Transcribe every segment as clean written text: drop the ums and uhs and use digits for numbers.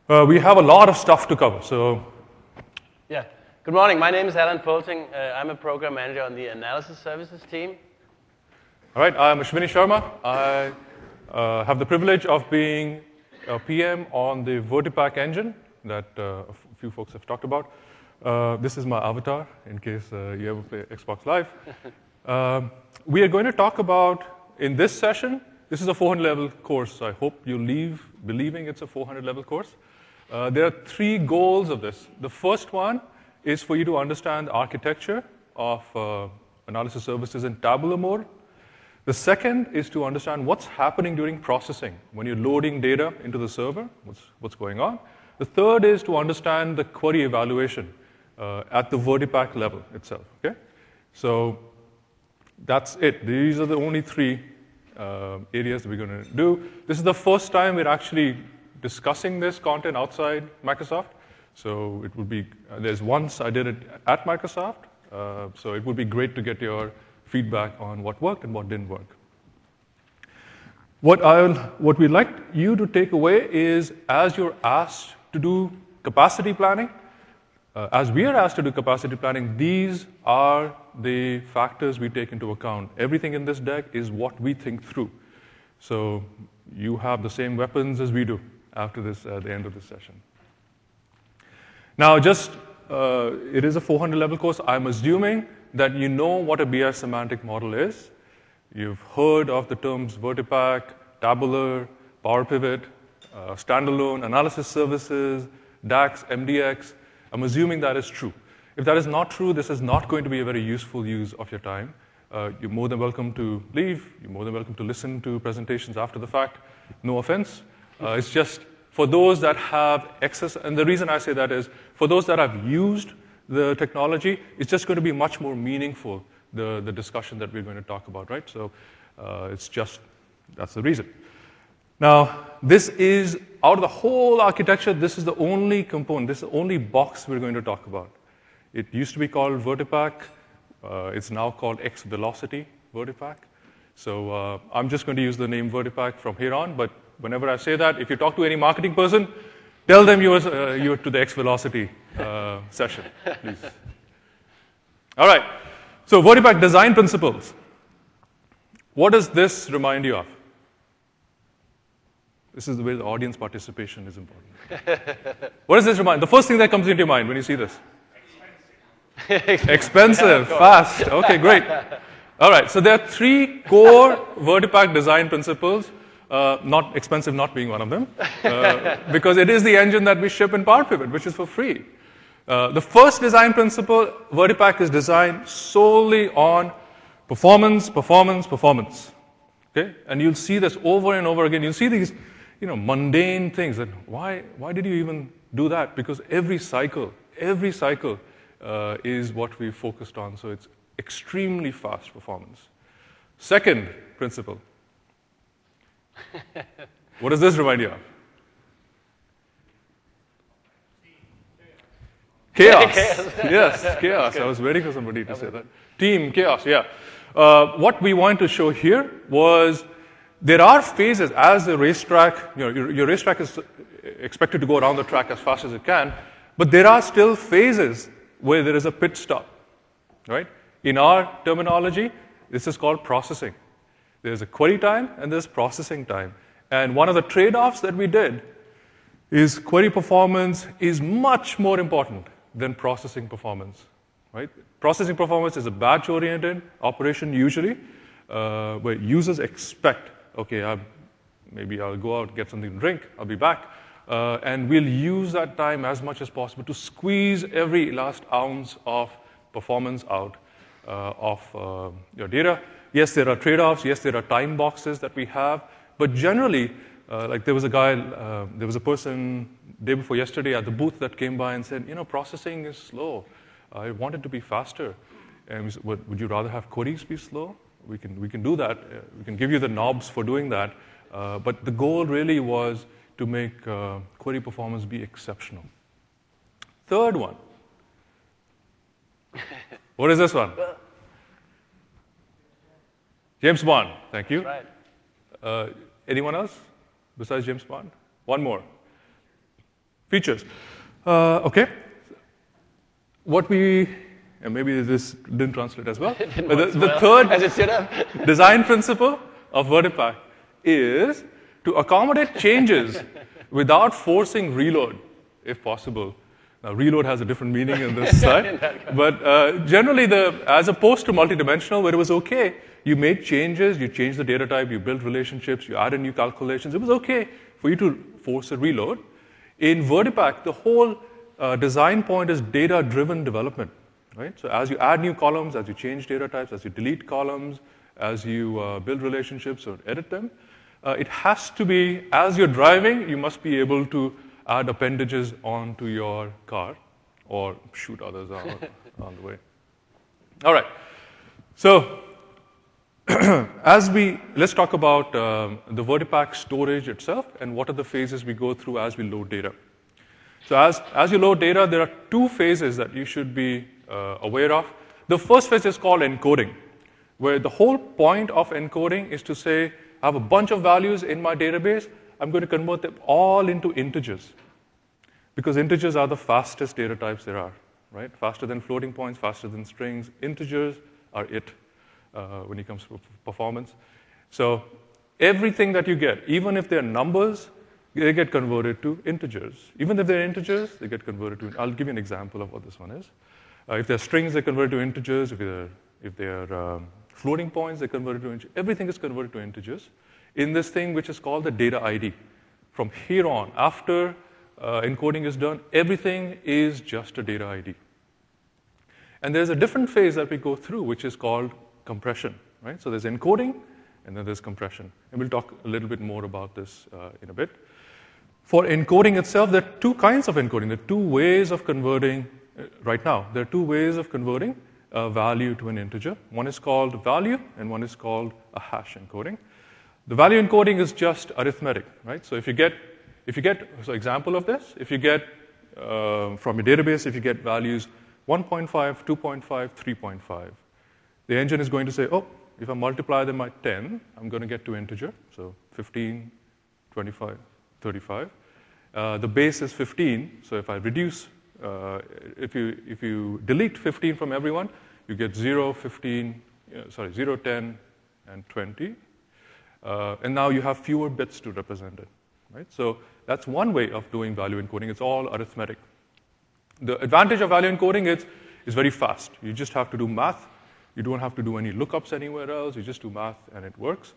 We have a lot of stuff to cover, so... Yeah. Good morning. My name is Alan Folting. I'm a program manager on the analysis services team. All right, I'm Ashwini Sharma. I have the privilege of being a PM on the Vertipack engine that a few folks have talked about. This is my avatar, in case you ever play Xbox Live. We are going to talk about, in this session, this is a 400-level course. I hope you leave believing it's a 400-level course. There are three goals of this. The first one is for you to understand the architecture of analysis services in tabular mode. The second is to understand what's happening during processing, when you're loading data into the server, what's going on. The third is to understand the query evaluation at the Vertipack level itself. Okay? So that's it. These are the only three areas that we're going to do. This is the first time we're actually discussing this content outside Microsoft. So it would be, there's once I did it at Microsoft, so it would be great to get your feedback on what worked and what didn't work. What we'd like you to take away is, as you're asked to do capacity planning, as we are asked to do capacity planning, these are the factors we take into account. Everything in this deck is what we think through. So you have the same weapons as we do after this, the end of this session. Now, just, it is a 400-level course. I'm assuming that you know what a BI semantic model is. You've heard of the terms Vertipack, tabular, Power Pivot, standalone, analysis services, DAX, MDX. I'm assuming that is true. If that is not true, this is not going to be a very useful use of your time. You're more than welcome to leave. You're more than welcome to listen to presentations after the fact. No offense. It's just for those that have access, and the reason I say that is, for those that have used the technology, it's just going to be much more meaningful, the discussion that we're going to talk about, right? So it's just, that's the reason. Now, this is, out of the whole architecture, this is the only component, this is the only box we're going to talk about. It used to be called Vertipack. It's now called X Velocity Vertipack. So I'm just going to use the name Vertipack from here on, but whenever I say that, if you talk to any marketing person, tell them you're to the X Velocity session, please. All right, so Vertipack design principles. What does this remind you of? This is the way the audience participation is important. What does this remind? The first thing that comes into your mind when you see this? Expensive. Expensive, fast. Okay, great. All right, so there are three core Vertipack design principles. Not expensive not being one of them, because it is the engine that we ship in Power Pivot, which is for free. The first design principle, Vertipack is designed solely on performance, performance, performance. Okay, and you'll see this over and over again. You'll see these, mundane things. That why did you even do that? Because every cycle is what we focused on. So it's extremely fast performance. Second principle. What does this remind you of? Chaos. Yes, chaos. Okay. I was waiting for somebody to say that. Team, chaos, yeah. What we wanted to show here was there are phases as the racetrack, your racetrack is expected to go around the track as fast as it can, but there are still phases where there is a pit stop, right? In our terminology, this is called processing. There's a query time and there's processing time. And one of the trade-offs that we did is query performance is much more important than processing performance, right? Processing performance is a batch-oriented operation usually, where users expect, okay, maybe I'll go out, get something to drink, I'll be back, and we'll use that time as much as possible to squeeze every last ounce of performance out of your data. Yes, there are trade-offs. Yes, there are time boxes that we have. But generally, like there was a person day before yesterday at the booth that came by and said, processing is slow. I want it to be faster. And we said, would you rather have queries be slow? We can do that. We can give you the knobs for doing that. But the goal really was to make query performance be exceptional. Third one. What is this one? James Bond. Thank you. Right. Anyone else besides James Bond? One more. features. Okay. What we, and maybe this didn't translate as well. The third as it should have. design principle of Vertipack is to accommodate changes without forcing reload, if possible. Now, reload has a different meaning in this slide, but generally, as opposed to multidimensional, where it was okay, you made changes, you changed the data type, you built relationships, you added new calculations. It was okay for you to force a reload. In Vertipack, the whole design point is data-driven development, right? So as you add new columns, as you change data types, as you delete columns, as you build relationships or edit them, it has to be, as you're driving, you must be able to add appendages onto your car or shoot others out on the way. All right. So let's talk about the Vertipack storage itself and what are the phases we go through as we load data. So as you load data, there are two phases that you should be aware of. The first phase is called encoding, where the whole point of encoding is to say, I have a bunch of values in my database, I'm going to convert them all into integers. Because integers are the fastest data types there are, right? Faster than floating points, faster than strings. Integers are it when it comes to performance. So everything that you get, even if they're numbers, they get converted to integers. Even if they're integers, they get converted to, I'll give you an example of what this one is. If they're strings, they're converted to integers. If they're floating points, they're converted to integers. Everything is converted to integers in this thing which is called the data ID. From here on, after encoding is done, everything is just a data ID. And there's a different phase that we go through, which is called compression, right? So there's encoding, and then there's compression. And we'll talk a little bit more about this in a bit. For encoding itself, there are two kinds of encoding. There are two ways of converting, right now, there are two ways of converting a value to an integer. One is called value, and one is called a hash encoding. The value encoding is just arithmetic, right? So if you get, so example of this, if you get from your database, if you get values 1.5, 2.5, 3.5, the engine is going to say, oh, if I multiply them by 10, I'm going to get to integer, so 15, 25, 35. The base is 15, so if I reduce, if you delete 15 from everyone, you get 0, 15, 0, 10, and 20. And now you have fewer bits to represent it, right? So that's one way of doing value encoding. It's all arithmetic. The advantage of value encoding is very fast. You just have to do math. You don't have to do any lookups anywhere else. You just do math, and it works.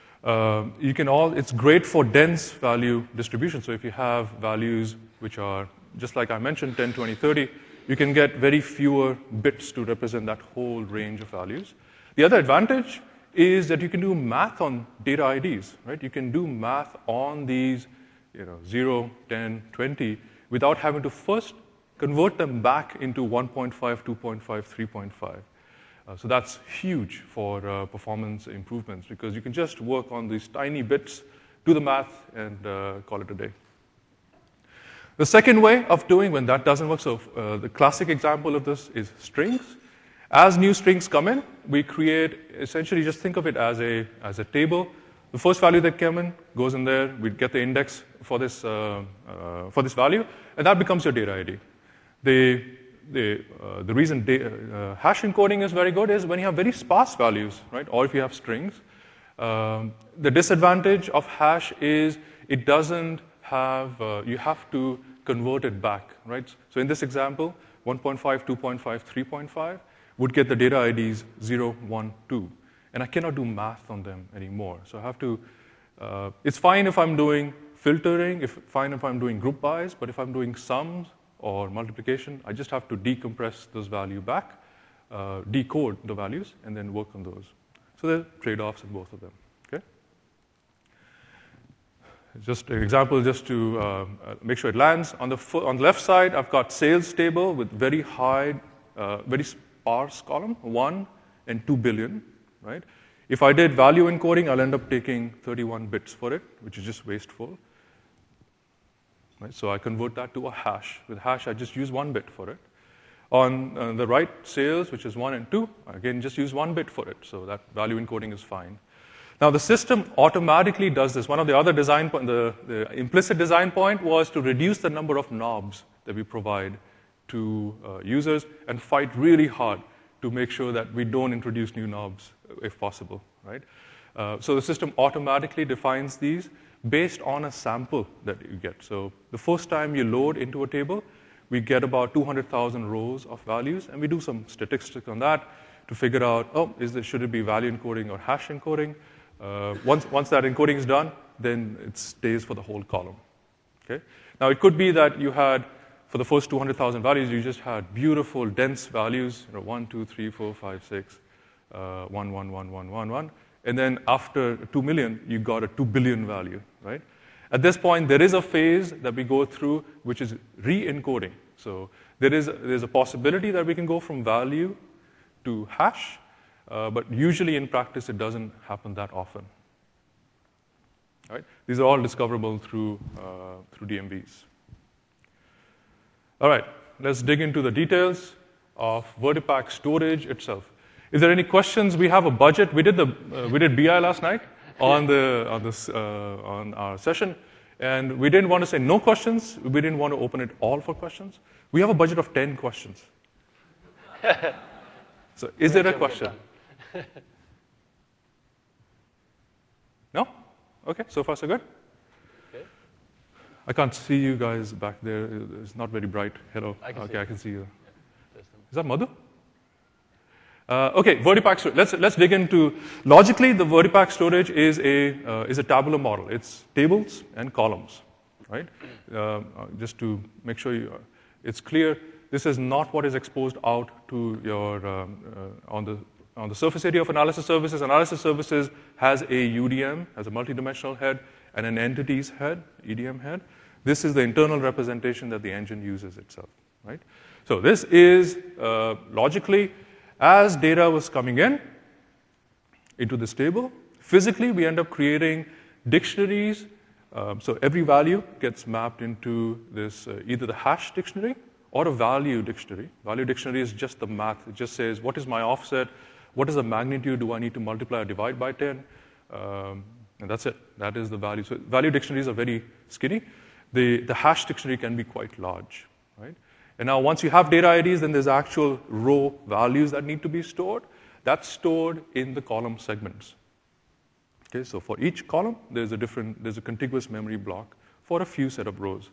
It's great for dense value distribution. So if you have values which are, just like I mentioned, 10, 20, 30, you can get very fewer bits to represent that whole range of values. The other advantage is that you can do math on data IDs, right? You can do math on these 0, 10, 20 without having to first convert them back into 1.5, 2.5, 3.5. So that's huge for performance improvements because you can just work on these tiny bits, do the math, and call it a day. The second way of doing when that doesn't work, so the classic example of this is strings. As new strings come in, we create, essentially just think of it as a table. The first value that came in goes in there. We get the index for this value, and that becomes your data ID. The reason hash encoding is very good is when you have very sparse values, right? Or if you have strings. The disadvantage of hash is it doesn't have, you have to convert it back, right? So in this example, 1.5, 2.5, 3.5 would get the data IDs 0, 1, 2. And I cannot do math on them anymore. So I have to, it's fine if I'm doing filtering, fine if I'm doing group bys, but if I'm doing sums or multiplication, I just have to decompress those values back, decode the values, and then work on those. So there are trade-offs in both of them. Okay? Just an example, just to make sure it lands. On the left side, I've got sales table with very high, very sparse column, 1 and 2 billion, right? If I did value encoding, I'll end up taking 31 bits for it, which is just wasteful. Right? So I convert that to a hash. With hash, I just use 1 bit for it. On the right, sales, which is 1 and 2, again, just use 1 bit for it. So that value encoding is fine. Now, the system automatically does this. One of the other design the implicit design point was to reduce the number of knobs that we provide to users and fight really hard to make sure that we don't introduce new knobs if possible, right? So the system automatically defines these based on a sample that you get. So the first time you load into a table, we get about 200,000 rows of values, and we do some statistics on that to figure out, should it be value encoding or hash encoding? Once that encoding is done, then it stays for the whole column. Okay? Now, it could be that you had, for the first 200,000 values, you just had beautiful, dense values, 1, 2, 3, 4, 5, 6, 1, 1, 1, 1, 1, 1. And then after 2 million, you got a 2 billion value, right? At this point, there is a phase that we go through, which is re-encoding. So there's a possibility that we can go from value to hash, but usually in practice, it doesn't happen that often. Right? These are all discoverable through DMVs. All right, let's dig into the details of VertiPaq storage itself. Is there any questions? We have a budget. We did BI last night on our session, and we didn't want to say no questions. We didn't want to open it all for questions. We have a budget of 10 questions. So, is there a question? No? Okay. So far, so good. Okay. I can't see you guys back there. It's not very bright. Hello. I can see you. Yeah. Is that Madhu? Okay, VertiPaq storage. Let's dig into logically. The VertiPaq storage is a tabular model. It's tables and columns, right? Just to make sure it's clear, this is not what is exposed out to your on the surface area of analysis services. Analysis services has a UDM, has a multidimensional head, and an entities head, EDM head. This is the internal representation that the engine uses itself, right? So this is logically. As data was coming into this table, physically we end up creating dictionaries. So every value gets mapped into this either the hash dictionary or a value dictionary. Value dictionary is just the math. It just says, what is my offset? What is the magnitude? Do I need to multiply or divide by 10? And that's it. That is the value. So value dictionaries are very skinny. The hash dictionary can be quite large, right? And now once you have data IDs, then there's actual row values that need to be stored. That's stored in the column segments. Okay, so for each column, there's a contiguous memory block for a few set of rows.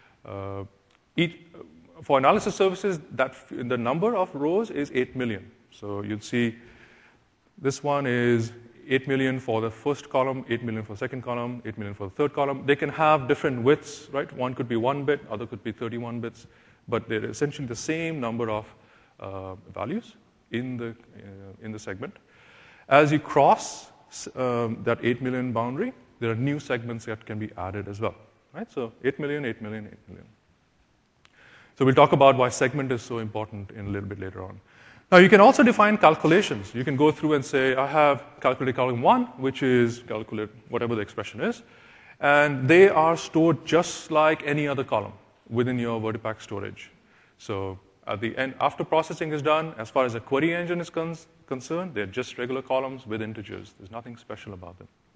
For analysis services, the number of rows is 8 million. So you'll see this one is 8 million for the first column, 8 million for the second column, 8 million for the third column. They can have different widths, right? One could be 1 bit, other could be 31 bits. But they're essentially the same number of values in the segment. As you cross that 8 million boundary, there are new segments that can be added as well, right? So 8 million, 8 million, 8 million. So we'll talk about why segment is so important in a little bit later on. Now you can also define calculations. You can go through and say, I have calculated column 1, which is calculate whatever the expression is, and they are stored just like any other column within your VertiPaq storage. So at the end, after processing is done, as far as the query engine is concerned, they're just regular columns with integers. There's nothing special about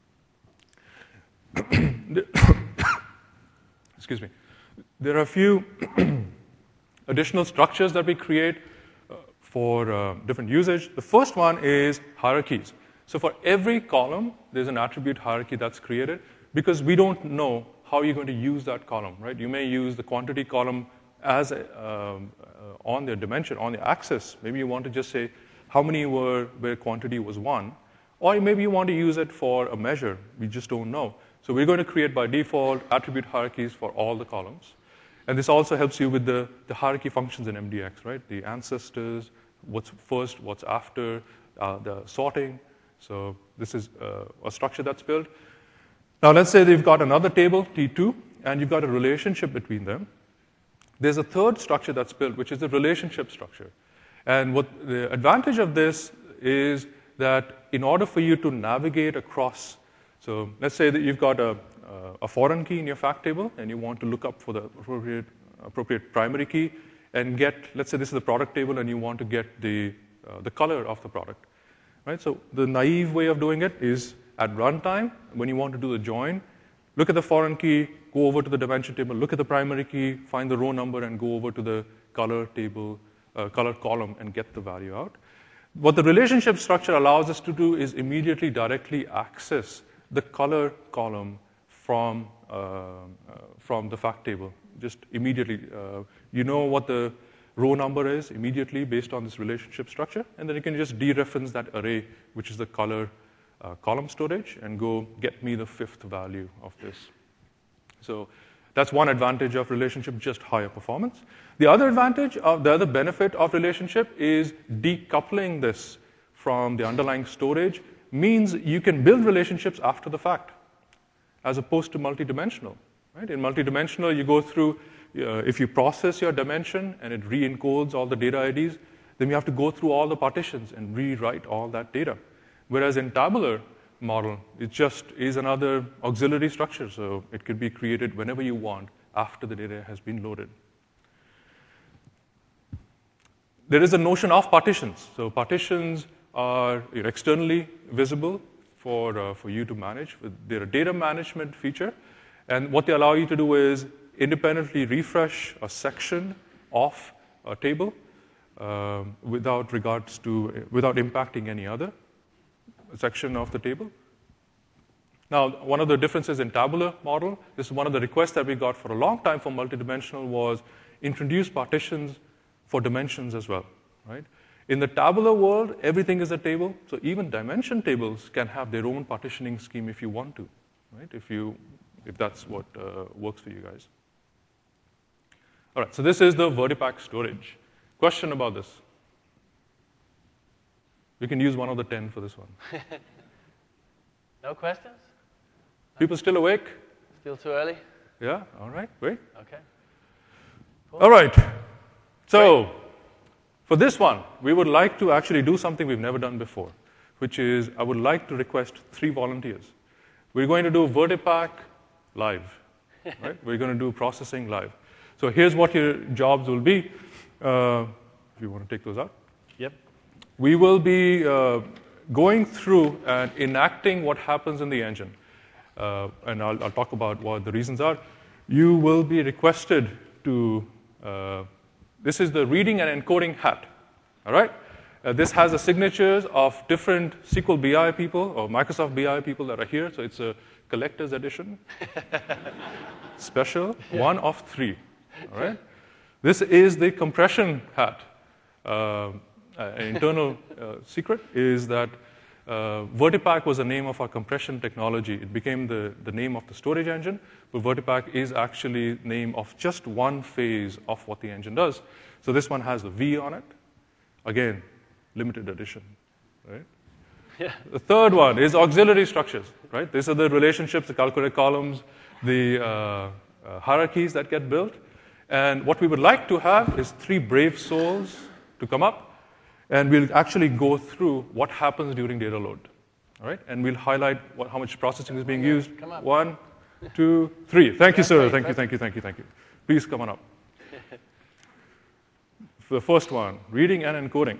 them. Excuse me. There are a few additional structures that we create for different usage. The first one is hierarchies. So for every column, there's an attribute hierarchy that's created because we don't know how you're going to use that column, right? You may use the quantity column as on their dimension, on the axis. Maybe you want to just say how many were where quantity was 1, or maybe you want to use it for a measure. We just don't know. So we're going to create by default attribute hierarchies for all the columns. And this also helps you with the hierarchy functions in MDX, right? The ancestors, what's first, what's after, the sorting. So this is a structure that's built. Now, let's say they've got another table, T2, and you've got a relationship between them. There's a third structure that's built, which is the relationship structure. And what the advantage of this is that in order for you to navigate across, so let's say that you've got a foreign key in your fact table, and you want to look up for the appropriate primary key and get, let's say this is the product table, and you want to get the color of the product, right? So the naive way of doing it is at runtime, when you want to do the join, look at the foreign key, go over to the dimension table, look at the primary key, find the row number, and go over to the color table, color column, and get the value out. What the relationship structure allows us to do is immediately directly access the color column from the fact table. Just immediately, you know what the row number is immediately based on this relationship structure, and then you can just dereference that array, which is the color column storage, and go get me the 5th value of this. So that's one advantage of relationship, just higher performance. The other benefit of relationship is decoupling this from the underlying storage means you can build relationships after the fact, as opposed to multidimensional. Right? In multidimensional, you go through, if you process your dimension and it re-encodes all the data IDs, then you have to go through all the partitions and rewrite all that data. Whereas in tabular model, it just is another auxiliary structure, so it could be created whenever you want after the data has been loaded. There is a notion of partitions. So partitions are externally visible for you to manage. They're a data management feature, and what they allow you to do is independently refresh a section of a table without impacting any other section of the table. Now, one of the differences in tabular model, this is one of the requests that we got for a long time for multidimensional, was introduce partitions for dimensions as well, right? In the tabular world, everything is a table, so even dimension tables can have their own partitioning scheme if you want to, right? If that's what works for you guys. All right, so this is the Vertipack storage. Question about this? We can use one of the 10 for this one. No questions? People still awake? Still too early? Yeah, all right, great. Okay. Cool. All right, so for this one, we would like to actually do something we've never done before, which is I would like to request 3 volunteers. We're going to do Vertipack live, right? We're going to do processing live. So here's what your jobs will be. If you want to take those out. Yep. We will be going through and enacting what happens in the engine. And I'll talk about what the reasons are. You will be requested to, this is the reading and encoding hat, all right? This has the signatures of different SQL BI people or Microsoft BI people that are here, so it's a collector's edition. Special, yeah. 1 of 3, all right? This is the compression hat. An internal secret is that Vertipack was the name of our compression technology. It became the name of the storage engine, but Vertipack is actually the name of just one phase of what the engine does. So this one has the V on it. Again, limited edition, right? Yeah. The third one is auxiliary structures, right? These are the relationships, the calculated columns, the hierarchies that get built. And what we would like to have is 3 brave souls to come up, and we'll actually go through what happens during data load, all right? And we'll highlight how much processing is being used. Come up. 1, 2, 3. Thank you, sir. Thank you. Please come on up. For the first one, reading and encoding.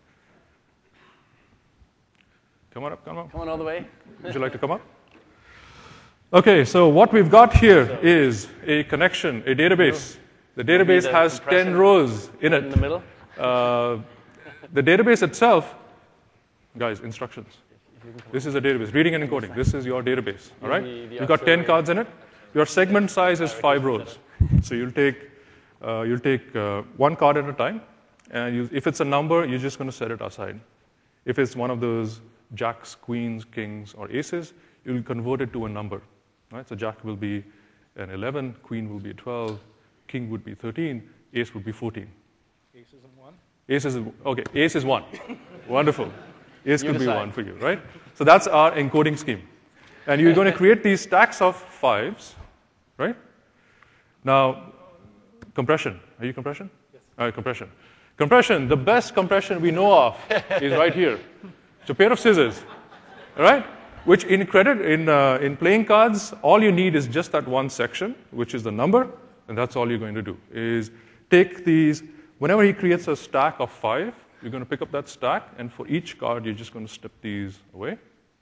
Come on up. Come on all the way. Would you like to come up? Okay, so what we've got here is a connection, a database. The database has 10 rows in it. In the middle? The database itself, guys, instructions. This is a database, reading and encoding. This is your database, all right? You've got 10 cards in it. Your segment size is 5 rows. So you'll take 1 card at a time, and if it's a number, you're just going to set it aside. If it's one of those jacks, queens, kings, or aces, you'll convert it to a number, right? So jack will be an 11, queen will be 12, king would be 13, ace would be 14. Ace is 1? Ace is, okay, ace is 1. Wonderful. Ace could be 1 for you, right? So that's our encoding scheme. And you're going to create these stacks of 5s, right? Now, compression. Are you compression? Yes. All right, compression. Compression, the best compression we know of is right here. It's a pair of scissors, all right? Which in playing cards, all you need is just that one section, which is the number, and that's all you're going to do, is take these. Whenever he creates a stack of 5, you're going to pick up that stack, and for each card, you're just going to step these away, right?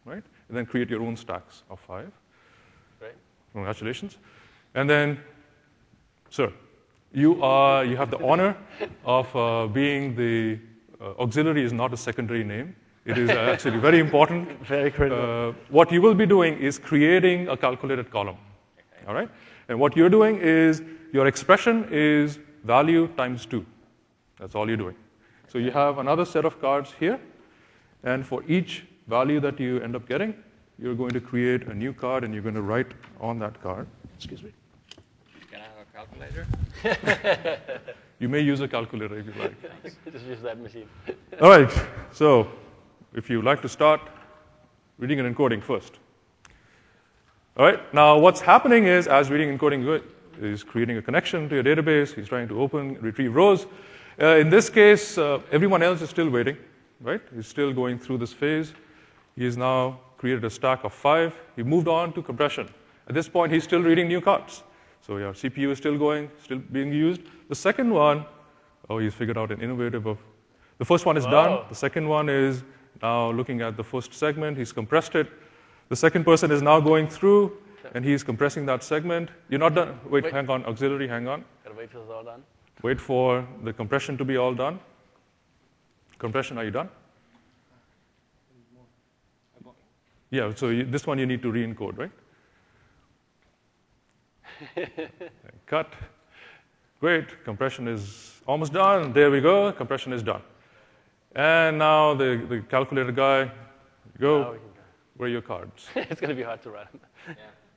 and then create your own stacks of 5. Great. Congratulations. And then, sir, you have the honor of being the auxiliary is not a secondary name. It is actually very important. Very critical. What you will be doing is creating a calculated column. Okay. All right? And what you're doing is your expression is value times 2. That's all you're doing. So you have another set of cards here. And for each value that you end up getting, you're going to create a new card, and you're going to write on that card. Excuse me. Can I have a calculator? You may use a calculator if you like. Just use that machine. All right. So if you'd like to start reading and encoding first. All right. Now what's happening is, as reading and encoding is creating a connection to your database, he's trying to retrieve rows. In this case, everyone else is still waiting, right? He's still going through this phase. He has now created a stack of 5. He moved on to compression. At this point, he's still reading new cards. So your CPU is still going, still being used. The second one, he's figured out an innovative of. The first one is done. The second one is now looking at the first segment. He's compressed it. The second person is now going through, and he's compressing that segment. You're not done. Wait, hang on. Auxiliary, hang on. Gotta wait till it's all done. Wait for the compression to be all done. Compression, are you done? Yeah, so this one you need to re-encode, right? Cut. Great, compression is almost done. There we go, compression is done. And now the calculator guy, go. Where are your cards? It's going to be hard to run. Yeah.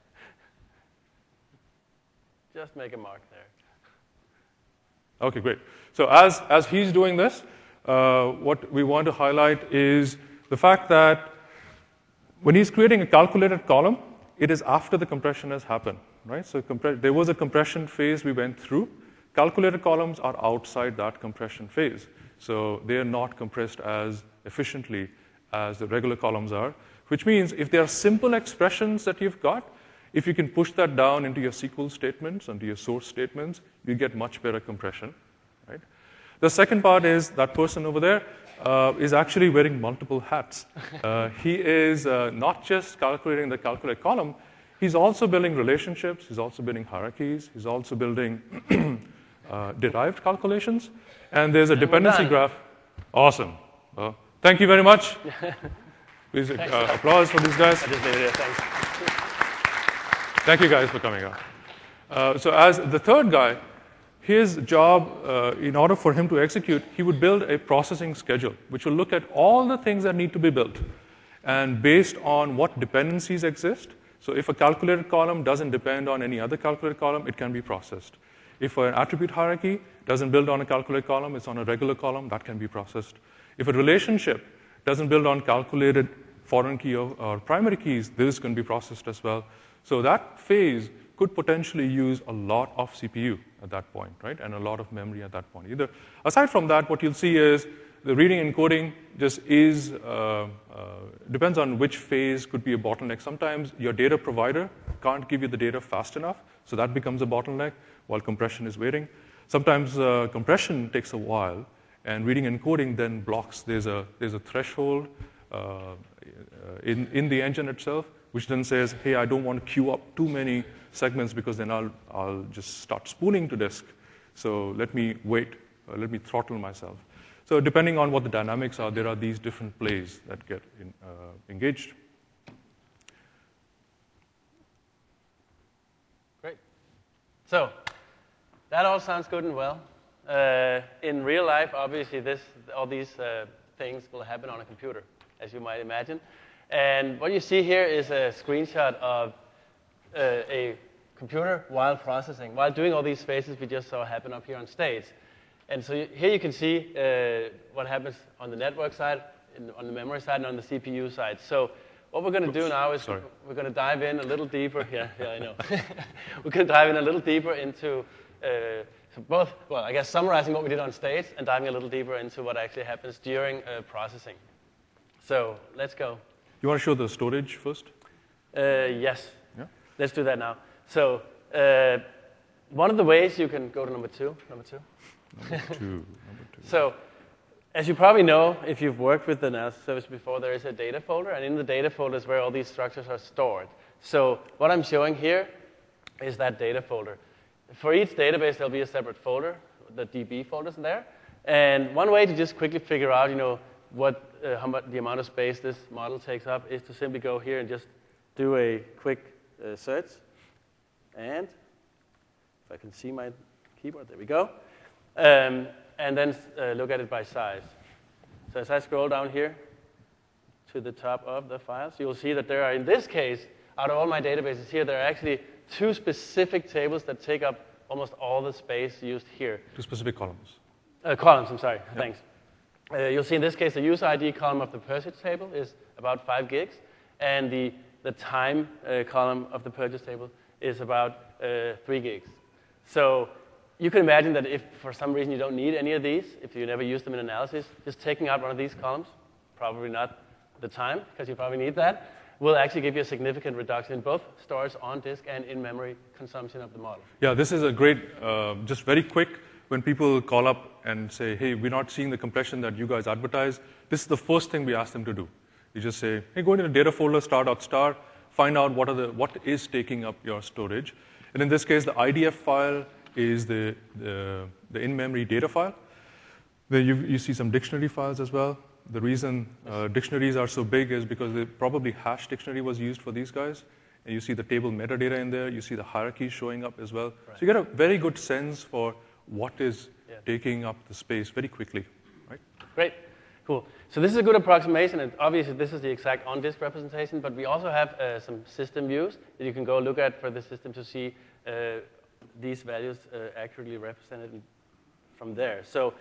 Just make a mark there. Okay, great. So as he's doing this, what we want to highlight is the fact that when he's creating a calculated column, it is after the compression has happened, right? So there was a compression phase we went through. Calculated columns are outside that compression phase. So they are not compressed as efficiently as the regular columns are, which means if there are simple expressions that you've got, if you can push that down into your SQL statements, into your source statements, you get much better compression, right? The second part is that person over there is actually wearing multiple hats. He is not just calculating the calculate column, he's also building relationships, he's also building hierarchies, he's also building derived calculations, and there's a dependency graph. Awesome. Thank you very much. Please applause for these guys. I just made it there, thanks. Thank you guys for coming out. So as the third guy, his job, in order for him to execute, he would build a processing schedule, which will look at all the things that need to be built. And based on what dependencies exist, so if a calculated column doesn't depend on any other calculated column, it can be processed. If an attribute hierarchy doesn't build on a calculated column, it's on a regular column, that can be processed. If a relationship doesn't build on calculated foreign key or primary keys, this can be processed as well. So that phase could potentially use a lot of CPU at that point, right? And a lot of memory at that point. Aside from that, what you'll see is the reading and encoding just depends on which phase could be a bottleneck. Sometimes your data provider can't give you the data fast enough, so that becomes a bottleneck while compression is waiting. Sometimes compression takes a while, and reading and encoding then blocks. There's a threshold in the engine itself, which then says, hey, I don't want to queue up too many segments because then I'll just start spooning to disk. So let me wait, let me throttle myself. So depending on what the dynamics are, there are these different plays that get engaged. Great. So that all sounds good and well. In real life, obviously, all these things will happen on a computer, as you might imagine. And what you see here is a screenshot of a computer while processing, while doing all these phases we just saw happen up here on stage. And so here you can see what happens on the network side, on the memory side, and on the CPU side. So what we're going to do now is we're going to dive in a little deeper. Yeah, I know. We're going to dive in a little deeper into both, well, I guess summarizing what we did on stage and diving a little deeper into what actually happens during processing. So let's go. You want to show the storage first? Yes. Yeah. Let's do that now. So one of the ways you can go to number two. Number two. So As you probably know, if you've worked with the analysis service before, there is a data folder, and in the data folder is where all these structures are stored. So what I'm showing here is that data folder. For each database, there'll be a separate folder, the DB folders in there. And one way to just quickly figure out, how much the amount of space this model takes up is to simply go here and just do a quick search. And if I can see my keyboard, there we go. And then look at it by size. So as I scroll down here to the top of the files, you'll see that there are, in this case, out of all my databases here, there are actually 2 specific tables that take up almost all the space used here. 2 specific columns. Columns, I'm sorry, Yeah. thanks. You'll see in this case, the user ID column of the purchase table is about 5 gigs, and the time column of the purchase table is about 3 gigs. So you can imagine that if for some reason you don't need any of these, if you never use them in analysis, just taking out one of these columns, probably not the time, because you probably need that, will actually give you a significant reduction in both storage on disk and in-memory consumption of the model. Yeah, this is a great, just very quick, when people call up and say, hey, we're not seeing the compression that you guys advertise, this is the first thing we ask them to do. You just say, hey, go into the data folder, star.star, find out what is taking up your storage. And in this case, the IDF file is the in-memory data file. Then you see some dictionary files as well. The reason dictionaries are so big is because probably hash dictionary was used for these guys. And you see the table metadata in there. You see the hierarchies showing up as well. Right. So you get a very good sense for what is taking up the space very quickly. Right? Great. Cool. So this is a good approximation, and obviously this is the exact on-disk representation, but we also have some system views that you can go look at for the system to see these values accurately represented from there. So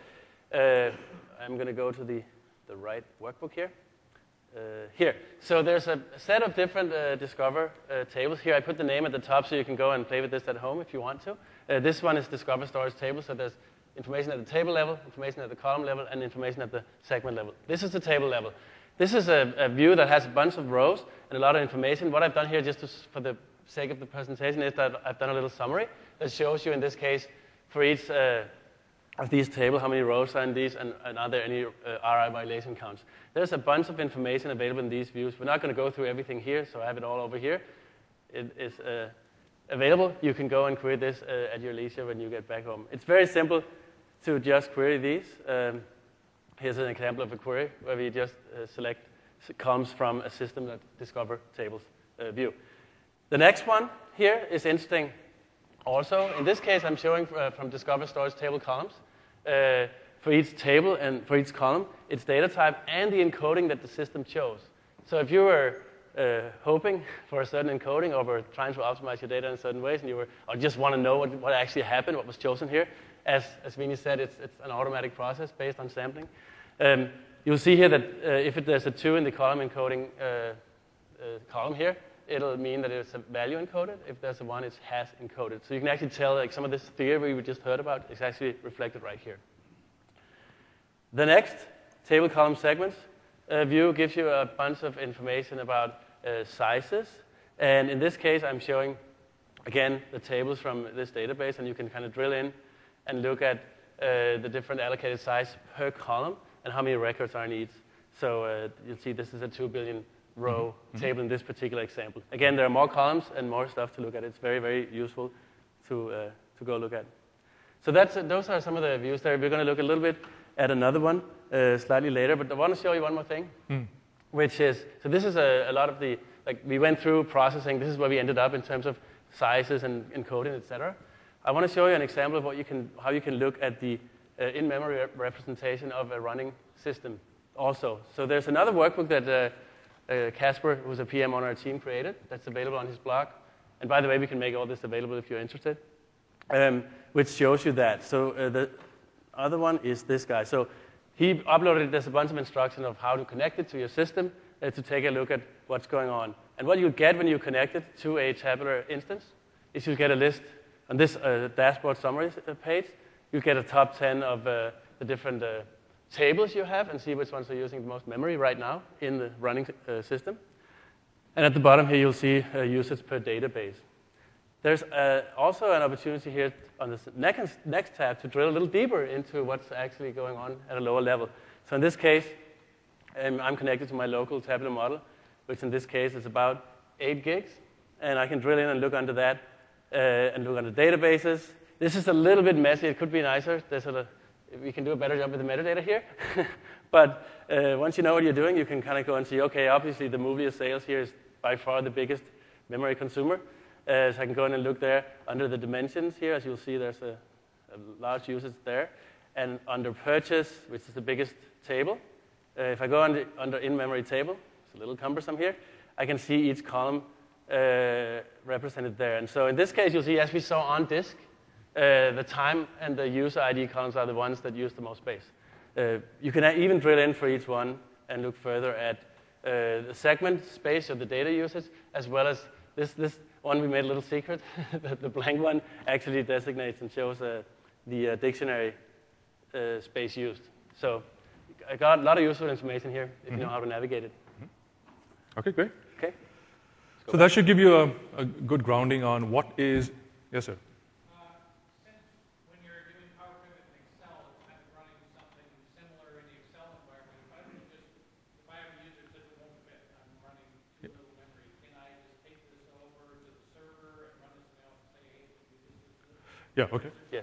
I'm going to go to the right workbook here. Here. So there's a set of different Discover tables here. I put the name at the top so you can go and play with this at home if you want to. This one is Discover storage table, so there's information at the table level, information at the column level, and information at the segment level. This is the table level. This is a view that has a bunch of rows and a lot of information. What I've done here, just for the sake of the presentation, is that I've done a little summary that shows you, in this case, for each of these tables, how many rows are in these, and are there any RI violation counts. There's a bunch of information available in these views. We're not going to go through everything here, so I have it all over here. It is available. You can go and query this at your leisure when you get back home. It's very simple to just query these. Here's an example of a query where we just select columns from a system that Discover tables view. The next one here is interesting also. In this case, I'm showing from Discover storage table columns. For each table and for each column, its data type and the encoding that the system chose. So if you were hoping for a certain encoding, or were trying to optimize your data in certain ways, and or just want to know what actually happened, what was chosen here, as Vinny said, it's an automatic process based on sampling. You'll see here that if there's a 2 in the column encoding column here, it'll mean that it's a value encoded. If there's a 1, it's hash encoded. So you can actually tell, like, some of this theory we just heard about is actually reflected right here. The next table column segments view gives you a bunch of information about sizes. And in this case, I'm showing, again, the tables from this database, and you can kind of drill in and look at the different allocated size per column and how many records are in each. So you'll see this is a 2 billion row table in this particular example. Again, there are more columns and more stuff to look at. It's very, very useful to go look at. So those are some of the views there. We're going to look a little bit at another one slightly later, but I want to show you one more thing, which is, so this is a lot of the, like, we went through processing. This is where we ended up in terms of sizes and encoding, etc. I want to show you an example of how you can look at the in-memory representation of a running system also. So there's another workbook that Casper, who's a PM on our team, created that's available on his blog. And by the way, we can make all this available if you're interested, which shows you that. So the other one is this guy. So he uploaded it. There's a bunch of instruction of how to connect it to your system to take a look at what's going on. And what you get when you connect it to a tabular instance is you get a list on this dashboard summary page. You get a top 10 of the different tables you have and see which ones are using the most memory right now in the running system. And at the bottom here, you'll see usage per database. There's also an opportunity here on this next tab to drill a little deeper into what's actually going on at a lower level. So in this case, I'm connected to my local tabular model, which in this case is about 8 gigs. And I can drill in and look under that and look under databases. This is a little bit messy. It could be nicer. We can do a better job with the metadata here. But once you know what you're doing, you can kind of go and see, OK, obviously the movie sales here is by far the biggest memory consumer. So I can go in and look there under the dimensions here. As you'll see, there's a large usage there. And under purchase, which is the biggest table, if I go under in-memory table, it's a little cumbersome here, I can see each column represented there. And so in this case, you'll see, as we saw on disk, the time and the user ID columns are the ones that use the most space. You can even drill in for each one and look further at the segment space or the data usage, as well as this one we made a little secret. The blank one actually designates and shows the dictionary space used. So I got a lot of useful information here if you know how to navigate it. OK, great. OK. So that should give you a good grounding on what is, yes, sir. Since when you're doing Power Pivot in Excel, it's kind of running something similar in the Excel environment. If I have a user that says it won't fit, I'm running too little memory, can I just take this over to the server and run this else and say, hey, Yeah, OK. Yes.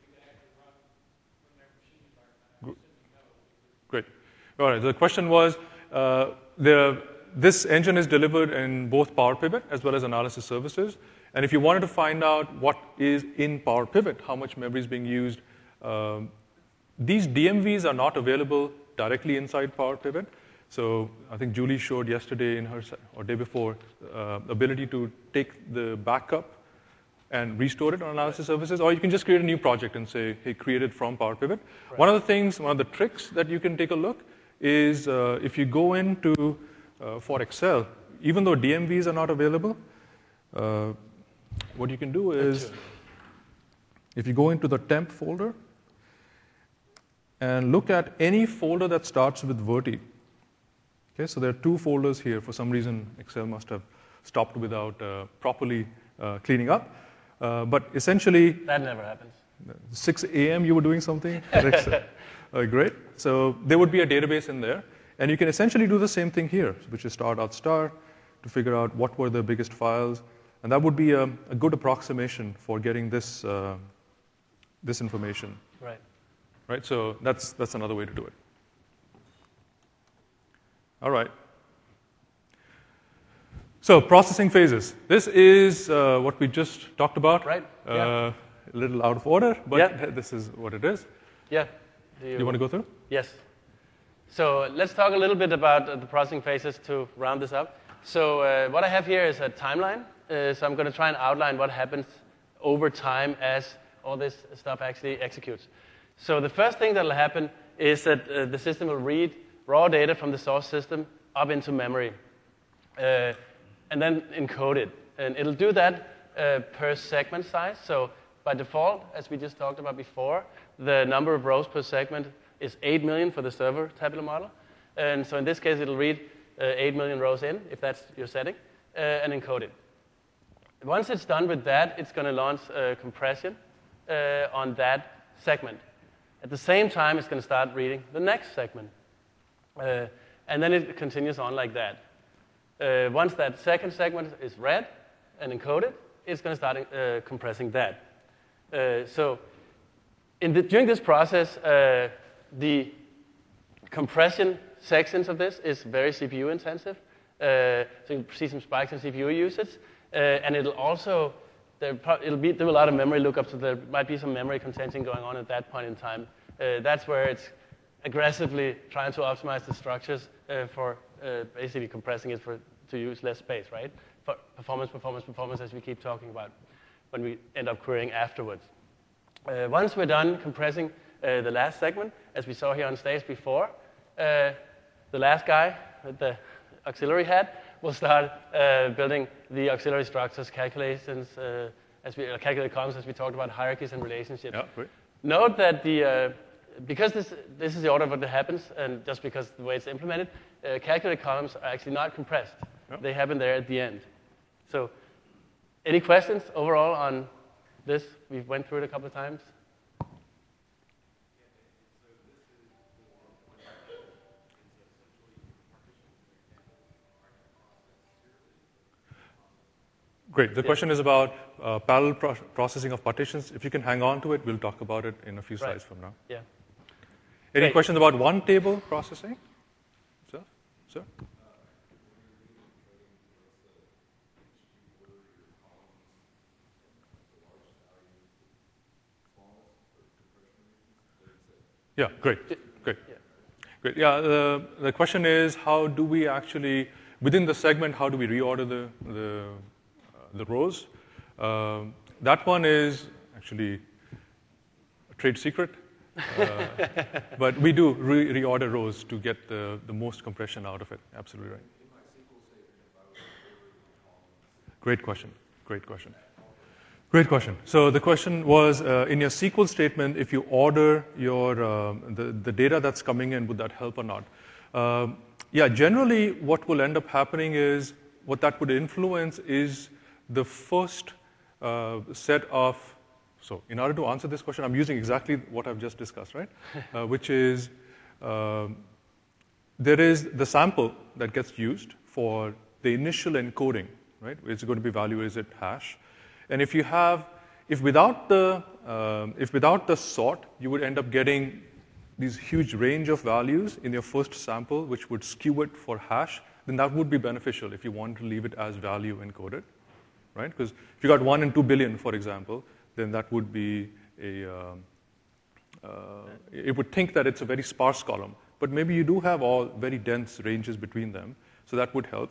Great. All right. The question was, this engine is delivered in both Power Pivot as well as analysis services. And if you wanted to find out what is in Power Pivot, how much memory is being used, these DMVs are not available directly inside Power Pivot. So I think Julie showed yesterday or day before, ability to take the backup and restore it on analysis services, or you can just create a new project and say, hey, create it from Power Pivot. Right. One of the tricks that you can take a look is if you go into, for Excel, even though DMVs are not available, what you can do is, if you go into the temp folder and look at any folder that starts with Verti. Okay, so there are 2 folders here. For some reason, Excel must have stopped without properly cleaning up. But essentially, that never happens. 6 a.m. you were doing something? Great. So there would be a database in there. And you can essentially do the same thing here, which is star.star, to figure out what were the biggest files. And that would be a good approximation for getting this information. Right. Right. So that's another way to do it. All right. So processing phases. This is what we just talked about. Right. A little out of order, but this is what it is. Yeah. Do you want to go through? Yes. So let's talk a little bit about the processing phases to round this up. So what I have here is a timeline. So I'm going to try and outline what happens over time as all this stuff actually executes. So the first thing that will happen is that the system will read raw data from the source system up into memory. And then encode it. And it'll do that per segment size. So by default, as we just talked about before, the number of rows per segment is 8 million for the server tabular model. And so in this case, it'll read 8 million rows in, if that's your setting, and encode it. Once it's done with that, it's going to launch compression on that segment. At the same time, it's going to start reading the next segment. And then it continues on like that. Once that second segment is read and encoded, it's going to start compressing that. So during this process, the compression sections of this is very CPU intensive. So you see some spikes in CPU usage. And it'll also, it'll do a lot of memory lookups, so there might be some memory contention going on at that point in time. That's where it's aggressively trying to optimize the structures for basically compressing it to use less space, right? For performance, as we keep talking about when we end up querying afterwards. Once we're done compressing the last segment, as we saw here on stage before, the last guy with the auxiliary hat will start building the auxiliary structures, calculations, calculate columns, as we talked about, hierarchies and relationships. Yeah, great. Note that because this is the order of what happens, and just because the way it's implemented, calculate columns are actually not compressed. Yep. They happen there at the end. So, any questions overall on this? We went through it a couple of times. Great. The question is about parallel processing of partitions. If you can hang on to it, we'll talk about it in a few slides from now. Yeah. Any Great. questions about one table processing? Sir? Yeah, great. Great. Yeah, the question is, how do we actually, within the segment, how do we reorder the rows? That one is actually a trade secret. But we do reorder rows to get the most compression out of it. Absolutely right. Great question. So the question was, in your SQL statement, if you order your the data that's coming in, would that help or not? Yeah, generally what will end up happening is, what that would influence is the first set of, so in order to answer this question, I'm using exactly what I've just discussed, right? Which is, there is the sample that gets used for the initial encoding, right? It's going to be value, is it hash? And if without the sort, you would end up getting these huge range of values in your first sample, which would skew it for hash, then that would be beneficial if you want to leave it as value encoded, right? Because if you got 1 in 2 billion, for example, then that would be it would think that it's a very sparse column. But maybe you do have all very dense ranges between them, so that would help.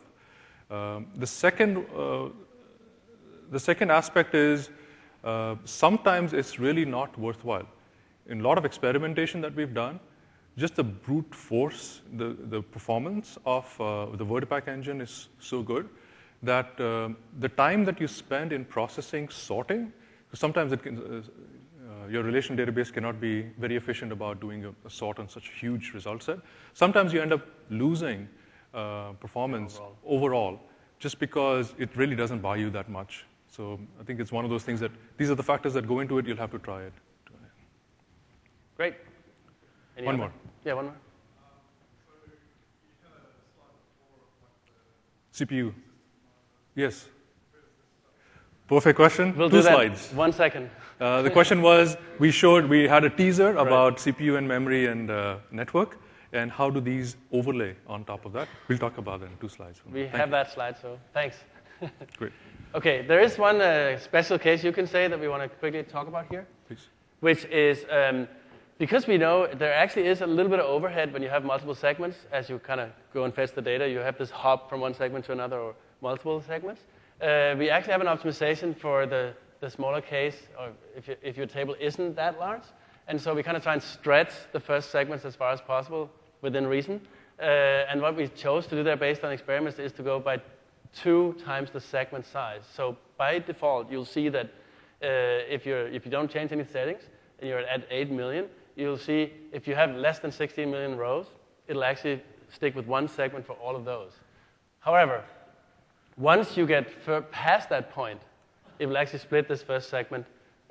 The second aspect is sometimes it's really not worthwhile. In a lot of experimentation that we've done, just the brute force, the performance of the WordPack engine is so good that the time that you spend in processing sorting, because sometimes your relational database cannot be very efficient about doing a sort on such a huge result set. Sometimes you end up losing performance overall just because it really doesn't buy you that much. So I think it's one of those things that these are the factors that go into it. You'll have to try it. Great. One more. Yeah, one more. CPU. Yes. Perfect question. We'll Two do that. slides. 1 second. The question was, we had a teaser about CPU and memory and network, and how do these overlay on top of that? We'll talk about that in 2 slides. We have that slide, so thanks. Great. Okay, there is one special case you can say that we want to quickly talk about here. Please. Which is, because we know there actually is a little bit of overhead when you have multiple segments, as you kind of go and fetch the data, you have this hop from one segment to another or multiple segments. We actually have an optimization for the smaller case, or if your table isn't that large. And so we kind of try and stretch the first segments as far as possible within reason. And what we chose to do there based on experiments is to go by 2 times the segment size. So by default, you'll see that if you don't change any settings and you're at 8 million, you'll see if you have less than 16 million rows, it'll actually stick with 1 segment for all of those. However, once you get past that point, it will actually split this first segment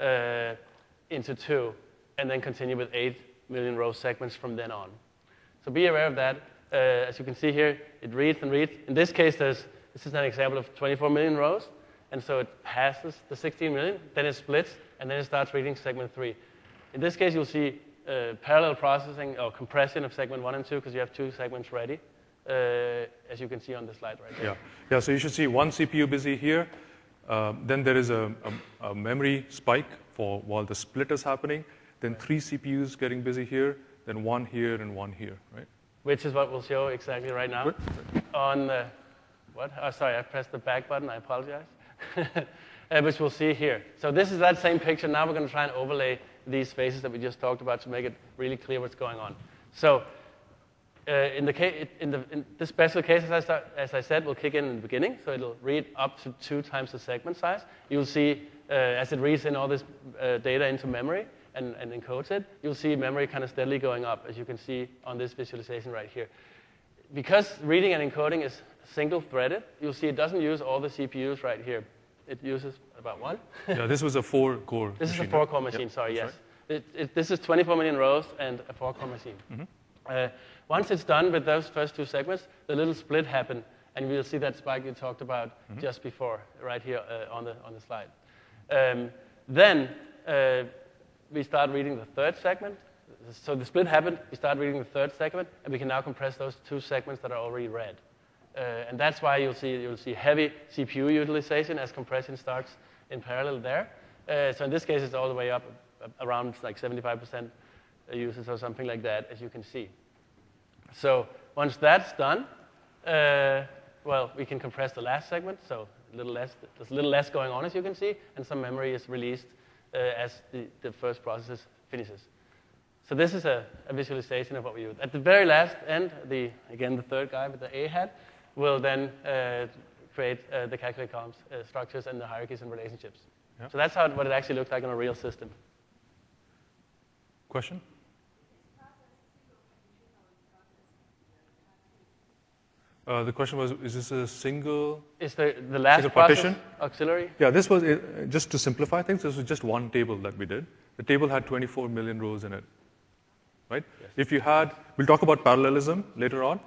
into 2 and then continue with 8 million row segments from then on. So be aware of that. As you can see here, it reads and reads. In this case, this is an example of 24 million rows. And so it passes the 16 million, then it splits, and then it starts reading segment 3. In this case, you'll see parallel processing or compression of segment 1 and 2 because you have 2 segments ready, as you can see on the slide right there. Yeah. So you should see 1 CPU busy here. Then there is a memory spike for while the split is happening. Then 3 CPUs getting busy here. Then 1 here and 1 here, right? Which is what we'll show exactly right now. Good. On the, what? Oh, sorry, I pressed the back button. I apologize. Which we'll see here. So this is that same picture. Now we're going to try and overlay these phases that we just talked about to make it really clear what's going on. So in this special case, as I said, will kick in the beginning. So it'll read up to 2 times the segment size. You'll see as it reads in all this data into memory and encodes it, you'll see memory kind of steadily going up, as you can see on this visualization right here. Because reading and encoding is single-threaded, you'll see it doesn't use all the CPUs right here. It uses about 1. Yeah, this was a 4-core This is a 4-core machine, yep, sorry, yes. Right. This is 24 million rows and a 4-core machine. Mm-hmm. Once it's done with those first 2 segments, the little split happens, And we'll see that spike you talked about just before, right here on the slide. Then we start reading the third segment. So the split happened, we start reading the third segment, and we can now compress those two segments that are already read. And that's why you'll see heavy CPU utilization as compression starts in parallel there. So in this case, it's all the way up around like 75% users or something like that, as you can see. So once that's done, well, we can compress the last segment, so there's a little less going on, as you can see, and some memory is released as the first process finishes. So this is a visualization of what we do. At the very last end, again, the third guy with the A hat will then create the calculate columns, structures, and the hierarchies and relationships. Yep. So that's what it actually looks like on a real system. Question? The question was, is this a single? Is the last single process partition? auxiliary? Yeah, this was, just to simplify things, this was just one table that we did. The table had 24 million rows in it, right? Yes. If you had, we'll talk about parallelism later on.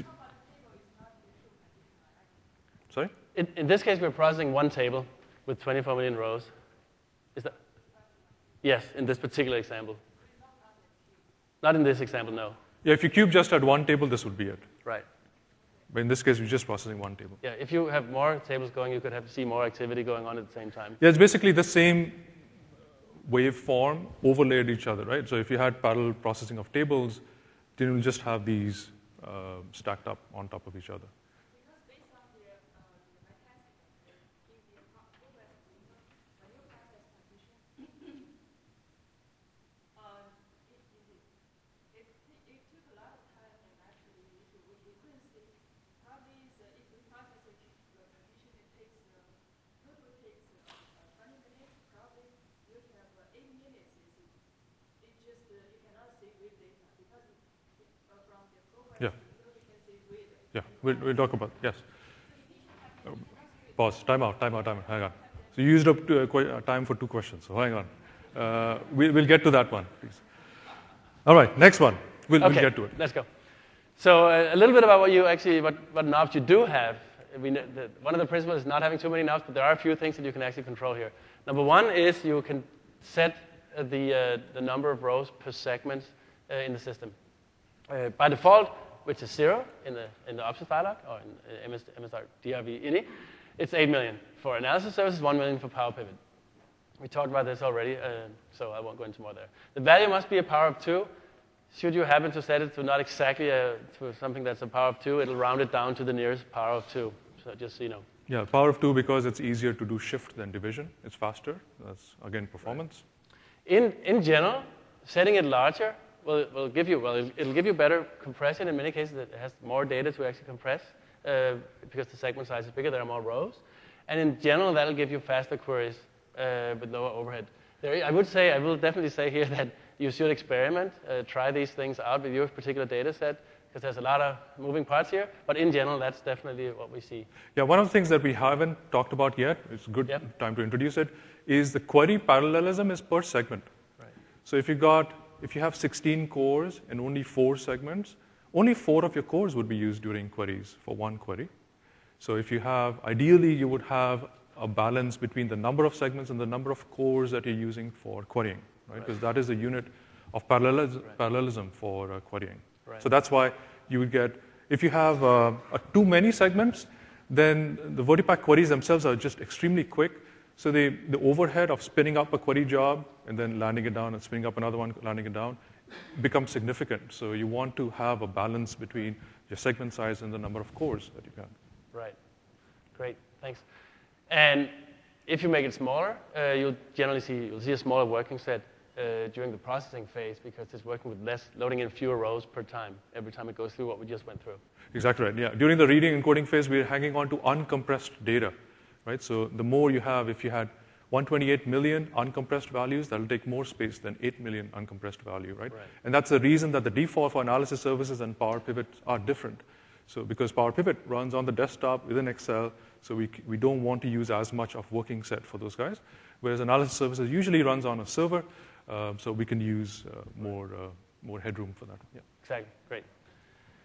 Sorry? In this case, we're processing one table with 24 million rows. Is that? Yes, in this particular example. Not in this example, no. Yeah, if you cube just had one table, this would be it. Right. But in this case, we're just processing one table. Yeah, if you have more tables going, you could see more activity going on at the same time. Yeah, it's basically the same waveform overlaid each other, right? So if you had parallel processing of tables, then you'll just have these stacked up on top of each other. Because based on the mechanics, in the progress window, when you process partition, it took a lot of time, and actually we couldn't see. Probably if we process the partition, it takes total takes 20 minutes. Probably you have 8 minutes. It just you cannot see with data because from the progress. Yeah. Yeah, we'll talk about yes. Pause. Time out. Hang on. So you used up time for 2 questions. So hang on. We'll get to that one, please. All right, next one. We'll get to it. Let's go. So a little bit about what knobs you do have. One of the principles is not having too many knobs, but there are a few things that you can actually control here. Number one is you can set the number of rows per segment in the system. By default, which is 0 in the options dialog or in MSR DRV ini, it's 8 million. For analysis services, 1 million for Power Pivot. We talked about this already, so I won't go into more there. The value must be a power of 2. Should you happen to set it to not exactly to something that's a power of 2, it'll round it down to the nearest power of 2. So just so you know. Yeah, power of 2 because it's easier to do shift than division. It's faster. That's, again, performance. Right. In general, setting it larger it'll give you better compression. In many cases, it has more data to actually compress because the segment size is bigger. There are more rows. And in general, that'll give you faster queries with lower overhead. I will definitely say here that you should experiment, try these things out with your particular data set, because there's a lot of moving parts here. But in general, that's definitely what we see. Yeah, one of the things that we haven't talked about yet, it's a good time to introduce it, is the query parallelism is per segment. Right. So if you have 16 cores and only 4 segments, only 4 of your cores would be used during queries for one query. So if you have, ideally, you would have a balance between the number of segments and the number of cores that you're using for querying, right? Because that is the unit of parallelism for querying. Right. So that's why you would get, if you have too many segments, then the VertiPaq queries themselves are just extremely quick. So the overhead of spinning up a query job and then landing it down and spinning up another one, landing it down, becomes significant. So you want to have a balance between your segment size and the number of cores that you have. Right. Great. Thanks. And if you make it smaller, you'll see a smaller working set during the processing phase because it's working with loading in fewer rows per time, every time it goes through what we just went through. Exactly right, yeah. During the reading and coding phase, we're hanging on to uncompressed data, right? So the more you have, if you had 128 million uncompressed values, that'll take more space than 8 million uncompressed value, right? And that's the reason that the default for analysis services and Power Pivot are different. So because Power Pivot runs on the desktop within Excel, so we don't want to use as much of working set for those guys, whereas analysis services usually runs on a server, so we can use more headroom for that. Yeah. Exactly. Great.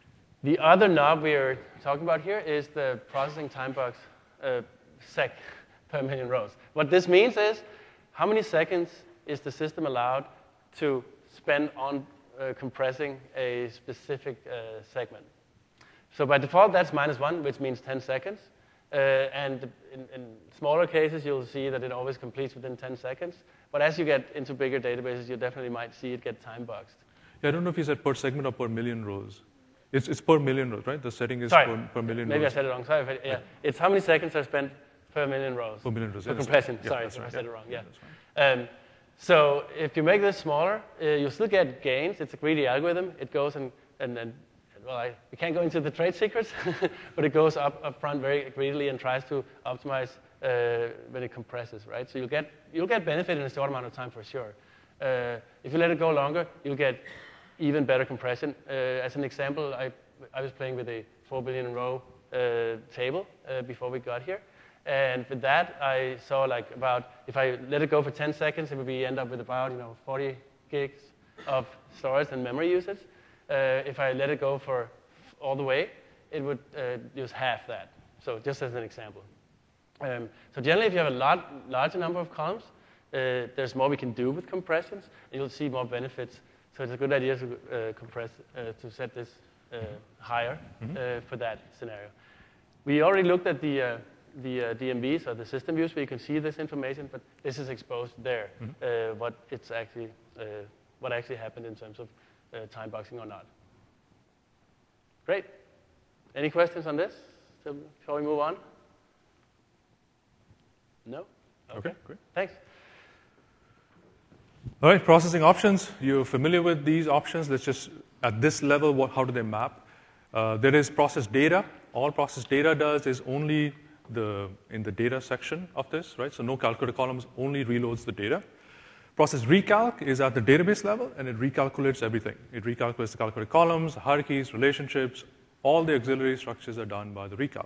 The other knob we are talking about here is the processing time box sec per million rows. What this means is how many seconds is the system allowed to spend on compressing a specific segment. So by default, that's -1, which means 10 seconds. And in smaller cases, you'll see that it always completes within 10 seconds. But as you get into bigger databases, you definitely might see it get time boxed. Yeah, I don't know if you said per segment or per million rows. It's per million rows, right? The setting is Sorry, per million maybe rows. I said it wrong. Sorry, yeah. It's how many seconds are spent per million rows. Per million rows, For yeah, that's compression, right. Yeah, sorry, that's right, I said yeah. it wrong, yeah. Yeah, that's So if you make this smaller, you'll still get gains. It's a greedy algorithm. It goes and well, we can't go into the trade secrets, but it goes up front very greedily and tries to optimize when it compresses, right? So you'll get benefit in a short amount of time for sure. If you let it go longer, you'll get even better compression. As an example, I was playing with a 4 billion row table before we got here. And with that, I saw like about, if I let it go for 10 seconds, it would end up with about 40 gigs of storage and memory usage. If I let it go for all the way, it would use half that. So just as an example. So generally, if you have a larger number of columns, there's more we can do with compressions, and you'll see more benefits. So it's a good idea to compress, to set this higher for that scenario. We already looked at the DMVs, or the system views, where you can see this information, but this is exposed there, what actually happened in terms of time boxing or not. Great. Any questions on this? So shall we move on? No? Okay, great. Thanks. All right, processing options. You're familiar with these options. Let's just, at this level, how do they map? There is process data. All process data does is only in the data section of this, right? So no calculator columns, only reloads the data. Process recalc is at the database level, and it recalculates everything. It recalculates the calculator columns, hierarchies, relationships. All the auxiliary structures are done by the recalc.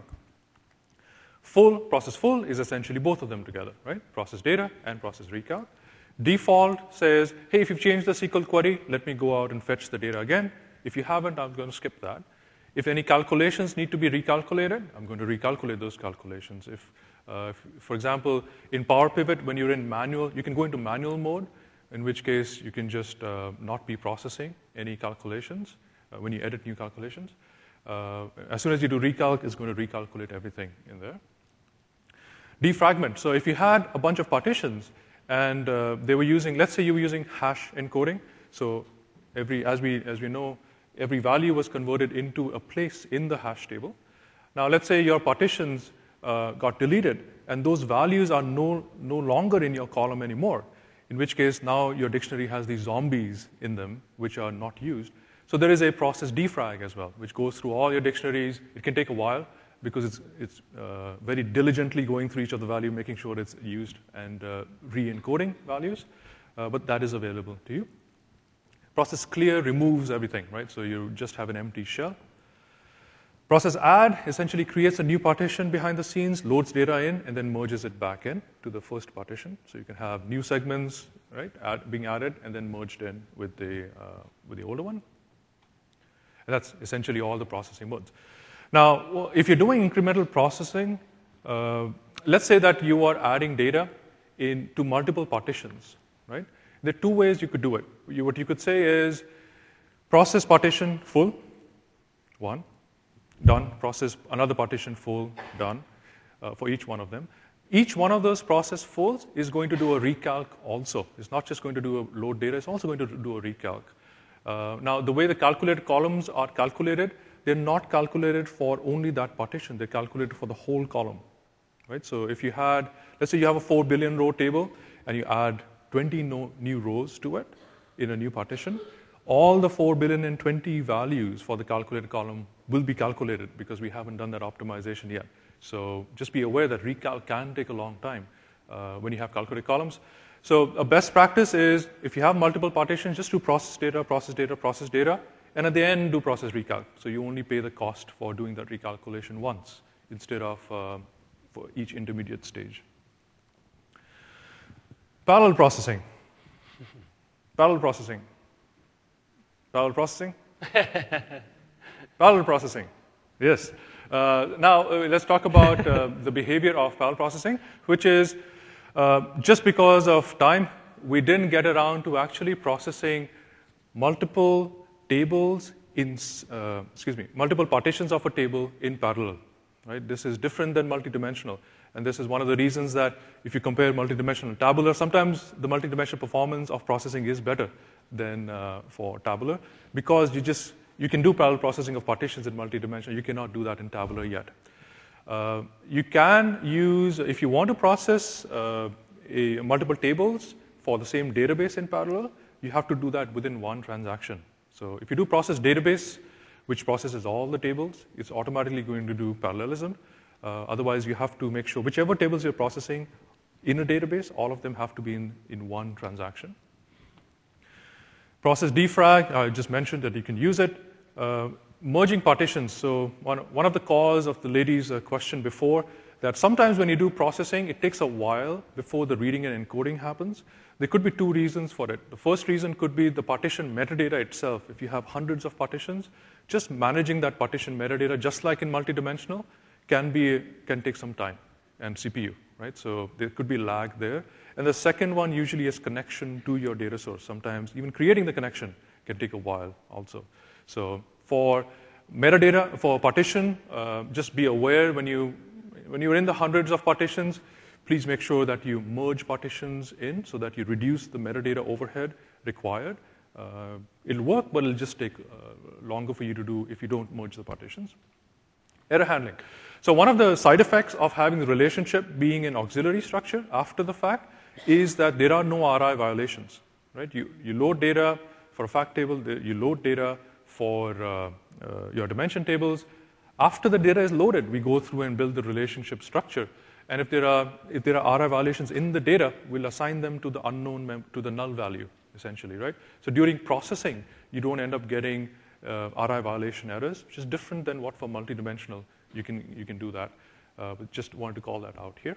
Process full is essentially both of them together, right? Process data and process recalc. Default says, hey, if you've changed the SQL query, let me go out and fetch the data again. If you haven't, I'm going to skip that. If any calculations need to be recalculated, I'm going to recalculate those calculations. If, for example, in Power Pivot, when you're in manual, you can go into manual mode, in which case you can just not be processing any calculations when you edit new calculations. As soon as you do recalc, it's going to recalculate everything in there. Defragment. So if you had a bunch of partitions, and they were using, let's say you were using hash encoding. So as we know, every value was converted into a place in the hash table. Now let's say your partitions got deleted, and those values are no longer in your column anymore, in which case now your dictionary has these zombies in them which are not used. So there is a process defrag as well, which goes through all your dictionaries. It can take a while, because it's very diligently going through each of the value, making sure it's used, and re-encoding values, but that is available to you. Process clear removes everything, right? So you just have an empty shell. Process add essentially creates a new partition behind the scenes, loads data in, and then merges it back in to the first partition. So you can have new segments, right, being added and then merged in with the older one. And that's essentially all the processing modes. Now, if you're doing incremental processing, let's say that you are adding data into multiple partitions, right? There are two ways you could do it. What you could say is process partition full, one, done. Process another partition full, done, for each one of them. Each one of those process fulls is going to do a recalc also. It's not just going to do a load data, it's also going to do a recalc. Now, the way the calculated columns are calculated, they're not calculated for only that partition. They're calculated for the whole column, right? So if you had, let's say you have a 4 billion row table, and you add 20 new rows to it in a new partition, all the 4 billion and 20 values for the calculated column will be calculated, because we haven't done that optimization yet. So just be aware that recalc can take a long time when you have calculated columns. So a best practice is, if you have multiple partitions, just do process data, process data, process data, and at the end, do process recalc. So you only pay the cost for doing that recalculation once, instead of for each intermediate stage. Parallel processing. Parallel processing. Parallel processing? Parallel processing, yes. Now, let's talk about the behavior of parallel processing, which is just because of time, we didn't get around to actually processing multiple tables in, multiple partitions of a table in parallel. Right? This is different than multidimensional. And this is one of the reasons that if you compare multidimensional and tabular, sometimes the multidimensional performance of processing is better than for tabular, because you can do parallel processing of partitions in multidimensional. You cannot do that in tabular yet. You can use, if you want to process multiple tables for the same database in parallel, you have to do that within one transaction. So if you do process database, which processes all the tables, it's automatically going to do parallelism. Otherwise, you have to make sure whichever tables you're processing in a database, all of them have to be in one transaction. Process defrag, I just mentioned that you can use it. Merging partitions, so one of the cause of the lady's question before, that sometimes when you do processing, it takes a while before the reading and encoding happens. There could be two reasons for it. The first reason could be the partition metadata itself. If you have hundreds of partitions, just managing that partition metadata, just like in multidimensional, can take some time and CPU, right? So there could be lag there. And the second one usually is connection to your data source. Sometimes even creating the connection can take a while also. So for metadata, for partition, just be aware when you're in the hundreds of partitions, please make sure that you merge partitions in so that you reduce the metadata overhead required. It'll work, but it'll just take longer for you to do if you don't merge the partitions. Error handling. So one of the side effects of having the relationship being an auxiliary structure after the fact is that there are no RI violations. Right? You load data for a fact table, you load data for your dimension tables. After the data is loaded, we go through and build the relationship structure. And if there are RI violations in the data, we'll assign them to the unknown, to the null value, essentially, right? So during processing, you don't end up getting RI violation errors, which is different than what for multidimensional you can do that. But just wanted to call that out here.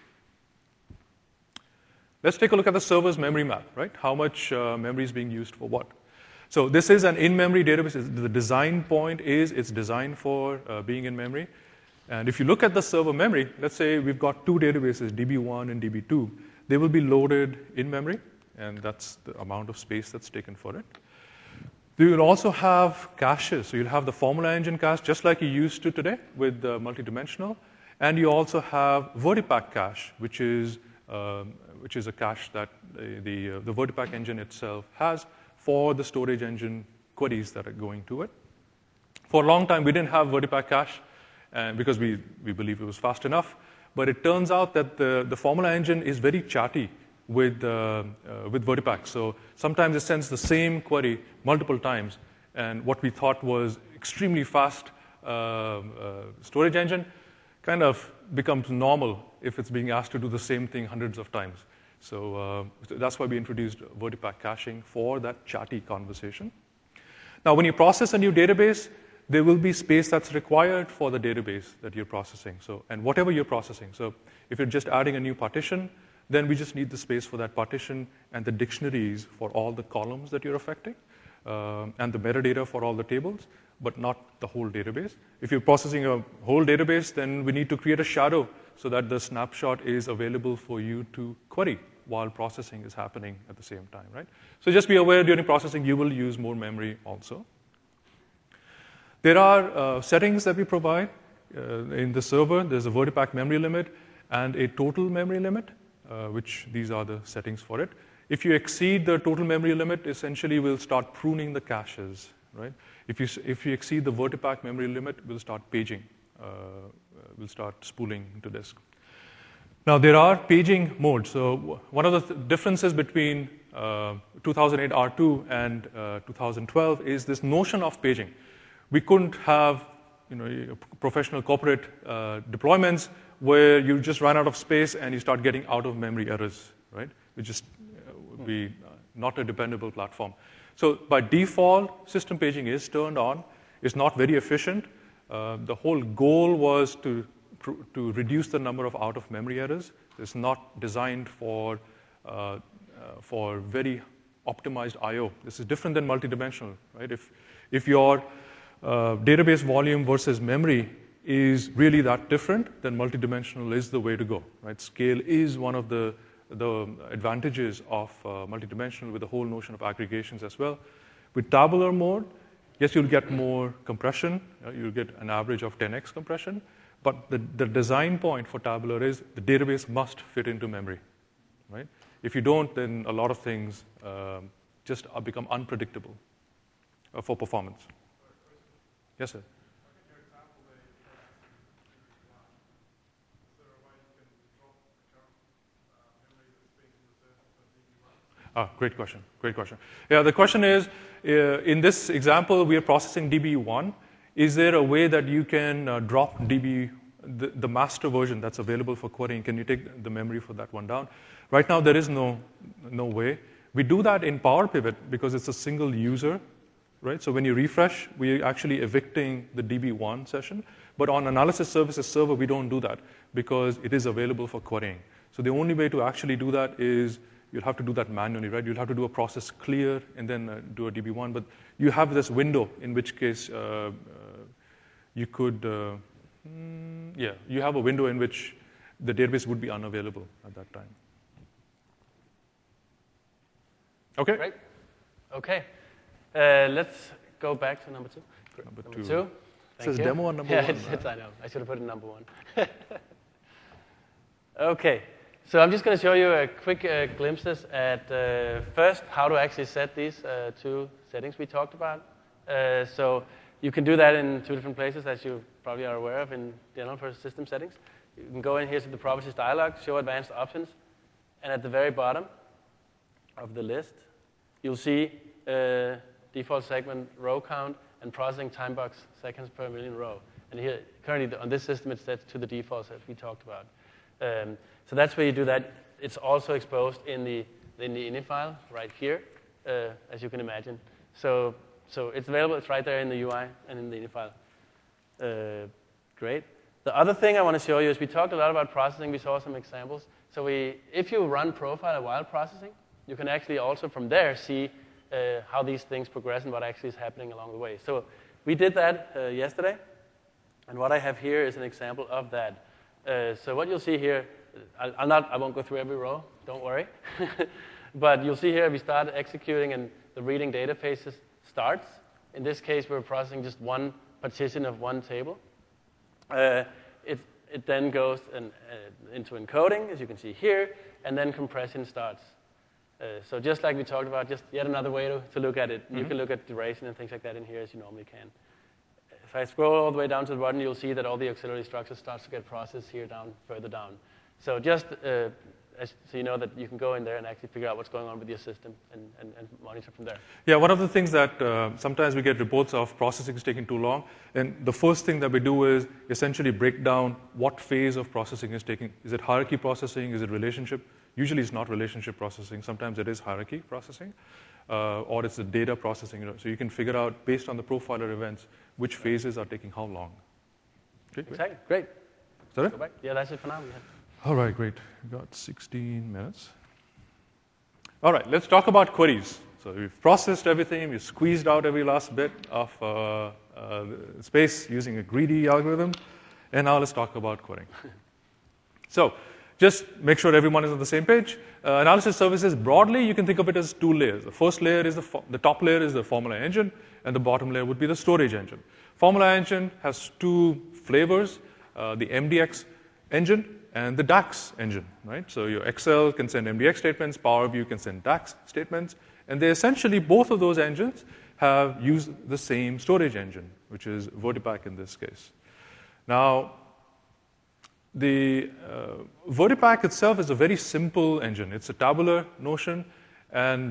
Let's take a look at the server's memory map, right? How much memory is being used for what? So this is an in-memory database. The design point is it's designed for being in memory. And if you look at the server memory, let's say we've got two databases, DB1 and DB2. They will be loaded in memory, and that's the amount of space that's taken for it. You will also have caches. So you'll have the Formula Engine cache, just like you used to today with the multidimensional. And you also have Vertipack cache, which is a cache that the Vertipack engine itself has for the storage engine queries that are going to it. For a long time, we didn't have Vertipack cache, because we believe it was fast enough. But it turns out that the Formula Engine is very chatty with Vertipack. So sometimes it sends the same query multiple times. And what we thought was extremely fast storage engine kind of becomes normal if it's being asked to do the same thing hundreds of times. So that's why we introduced Vertipack caching for that chatty conversation. Now, when you process a new database, there will be space that's required for the database that you're processing. So, and whatever you're processing. So if you're just adding a new partition, then we just need the space for that partition and the dictionaries for all the columns that you're affecting, and the metadata for all the tables, but not the whole database. If you're processing a whole database, then we need to create a shadow so that the snapshot is available for you to query while processing is happening at the same time, right? So just be aware during processing, you will use more memory also. There are settings that we provide in the server. There's a Vertipack memory limit and a total memory limit, which these are the settings for it. If you exceed the total memory limit, essentially we'll start pruning the caches, right? If you exceed the Vertipack memory limit, we'll start paging. We'll start spooling to disk. Now, there are paging modes. So one of the differences between 2008 R2 and 2012 is this notion of paging. We couldn't have professional corporate deployments where you just run out of space and you start getting out-of-memory errors, right? Which just would be not a dependable platform. So by default, system paging is turned on. It's not very efficient. The whole goal was to reduce the number of out-of-memory errors. It's not designed for very optimized I/O. This is different than multidimensional, right? If your database volume versus memory is really that different, then multidimensional is the way to go. Right? Scale is one of the advantages of multidimensional, with the whole notion of aggregations as well. With tabular mode, yes, you'll get more compression. You'll get an average of 10x compression. But the design point for tabular is the database must fit into memory. Right? If you don't, then a lot of things just become unpredictable for performance. Yes, sir. Great question. Great question. Yeah, the question is, in this example, we are processing DB1. Is there a way that you can drop DB, the master version that's available for querying? Can you take the memory for that one down? Right now, there is no way. We do that in Power Pivot because it's a single user, right? So when you refresh, we're actually evicting the DB1 session. But on Analysis Services Server, we don't do that because it is available for querying. So the only way to actually do that is you'll have to do that manually, right? You'll have to do a process clear and then do a DB1. But you have this window, in which case you could, you have a window in which the database would be unavailable at that time. Okay? Great. Okay. Let's go back to number 2. Number Number two. 2. It says demo on number yeah, one. it's, I know. I should have put it number 1. Okay. So I'm just going to show you a quick glimpses at first how to actually set these 2 settings we talked about. So you can do that in 2 different places, as you probably are aware of in general for system settings. You can go in here to the properties dialog, show advanced options, and at the very bottom of the list, you'll see default segment row count and processing time box seconds per million row. And here, currently on this system, it's set to the defaults that we talked about. So that's where you do that. It's also exposed in the ini file right here, as you can imagine. So it's available. It's right there in the UI and in the ini file. Great. The other thing I want to show you is we talked a lot about processing. We saw some examples. So if you run profile while processing, you can actually also from there see how these things progress and what actually is happening along the way. So we did that yesterday. And what I have here is an example of that. So what you'll see here, I won't go through every row, don't worry. But you'll see here we start executing and the reading data phases starts. In this case, we're processing just one partition of one table. It then goes into encoding, as you can see here, and then compression starts. So just like we talked about, just yet another way to look at it. Mm-hmm. You can look at duration and things like that in here as you normally can. If I scroll all the way down to the bottom, you'll see that all the auxiliary structures starts to get processed here further down. So just so you know that you can go in there and actually figure out what's going on with your system and monitor from there. Yeah, one of the things that sometimes we get reports of processing is taking too long, and the first thing that we do is essentially break down what phase of processing is taking. Is it hierarchy processing? Is it relationship? Usually it's not relationship processing. Sometimes it is hierarchy processing, or it's the data processing. So you can figure out, based on the profiler events, which phases are taking how long. Okay, exactly. Great. Is that it? Go back. Yeah, that's it for now. All right, great. We've got 16 minutes. All right, let's talk about queries. So we've processed everything. We've squeezed out every last bit of space using a greedy algorithm. And now let's talk about querying. So just make sure everyone is on the same page. Analysis services, broadly, you can think of it as 2 layers. The first layer is the top layer is the formula engine, and the bottom layer would be the storage engine. Formula engine has 2 flavors, the MDX engine and the DAX engine, right? So your Excel can send MDX statements, Power View can send DAX statements, and they essentially, both of those engines have used the same storage engine, which is Vertipack in this case. Now, the Vertipack itself is a very simple engine. It's a tabular notion, and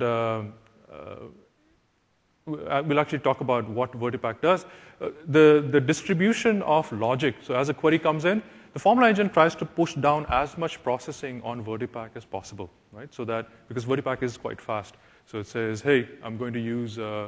we'll actually talk about what Vertipack does. The distribution of logic, so as a query comes in, the formula engine tries to push down as much processing on Vertipack as possible, right? So that, because Vertipack is quite fast. So it says, hey, I'm going to use the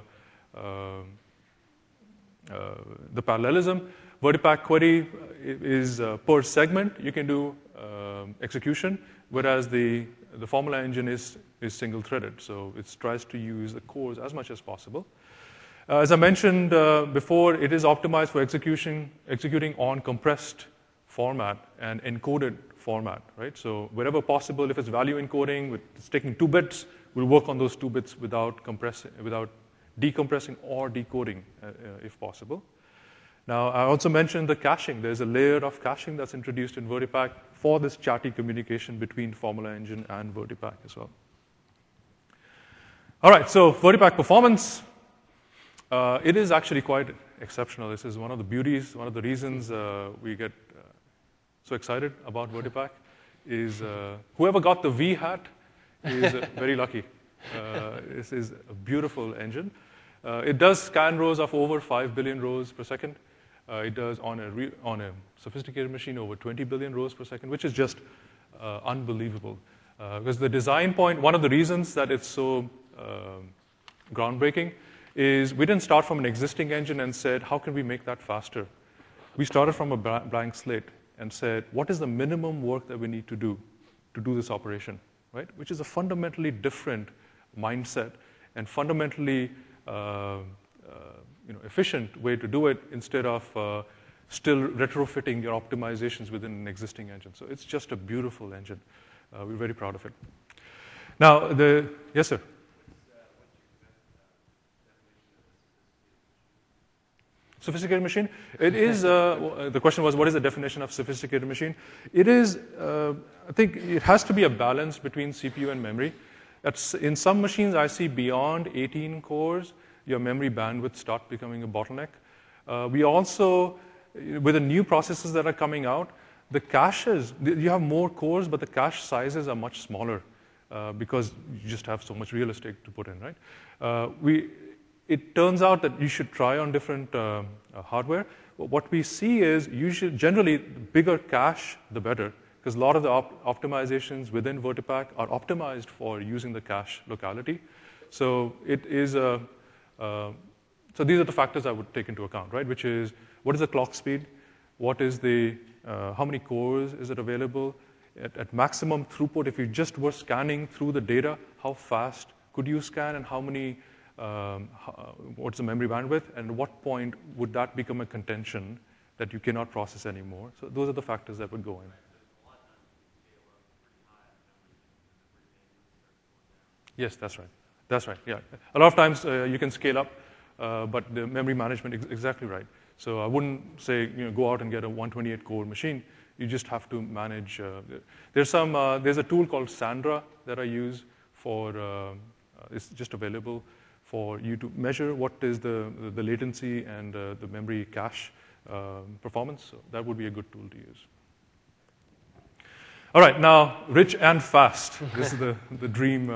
parallelism. Vertipack query is per segment. You can do execution, whereas the formula engine is single-threaded. So it tries to use the cores as much as possible. As I mentioned before, it is optimized for executing on compressed format and encoded format, right? So wherever possible, if it's value encoding, it's taking 2 bits, we'll work on those 2 bits without decompressing or decoding, if possible. Now, I also mentioned the caching. There's a layer of caching that's introduced in VertiPack for this chatty communication between Formula Engine and VertiPack as well. All right, so VertiPack performance. It is actually quite exceptional. This is one of the beauties, one of the reasons we get so excited about VertiPack is whoever got the V hat is very lucky. This is a beautiful engine. It does scan rows of over 5 billion rows per second. It does on a sophisticated machine over 20 billion rows per second, which is just unbelievable. Because the design point, one of the reasons that it's so groundbreaking is we didn't start from an existing engine and said, how can we make that faster? We started from a blank slate and said, what is the minimum work that we need to do this operation, right? Which is a fundamentally different mindset and fundamentally efficient way to do it instead of still retrofitting your optimizations within an existing engine. So it's just a beautiful engine. We're very proud of it. Now, yes, sir. Sophisticated machine. It is, the question was, what is the definition of sophisticated machine? It is, I think it has to be a balance between CPU and memory. In some machines, I see beyond 18 cores, your memory bandwidth start becoming a bottleneck. We also, with the new processors that are coming out, the caches, you have more cores, but the cache sizes are much smaller because you just have so much real estate to put in, right? It turns out that you should try on different hardware. What we see is generally, the bigger cache, the better, because a lot of the optimizations within VertiPack are optimized for using the cache locality. So it is so these are the factors I would take into account, right? Which is, what is the clock speed? What is how many cores is it available? At maximum throughput, if you just were scanning through the data, how fast could you scan and how many what's the memory bandwidth, and at what point would that become a contention that you cannot process anymore? So those are the factors that would go in. Yes, that's right. That's right, yeah. A lot of times you can scale up, but the memory management is exactly right. So I wouldn't say go out and get a 128-core machine. You just have to manage. There's a tool called Sandra that I use for, it's just available for you to measure what is the latency and the memory cache performance. So that would be a good tool to use. All right, now rich and fast. This is the dream.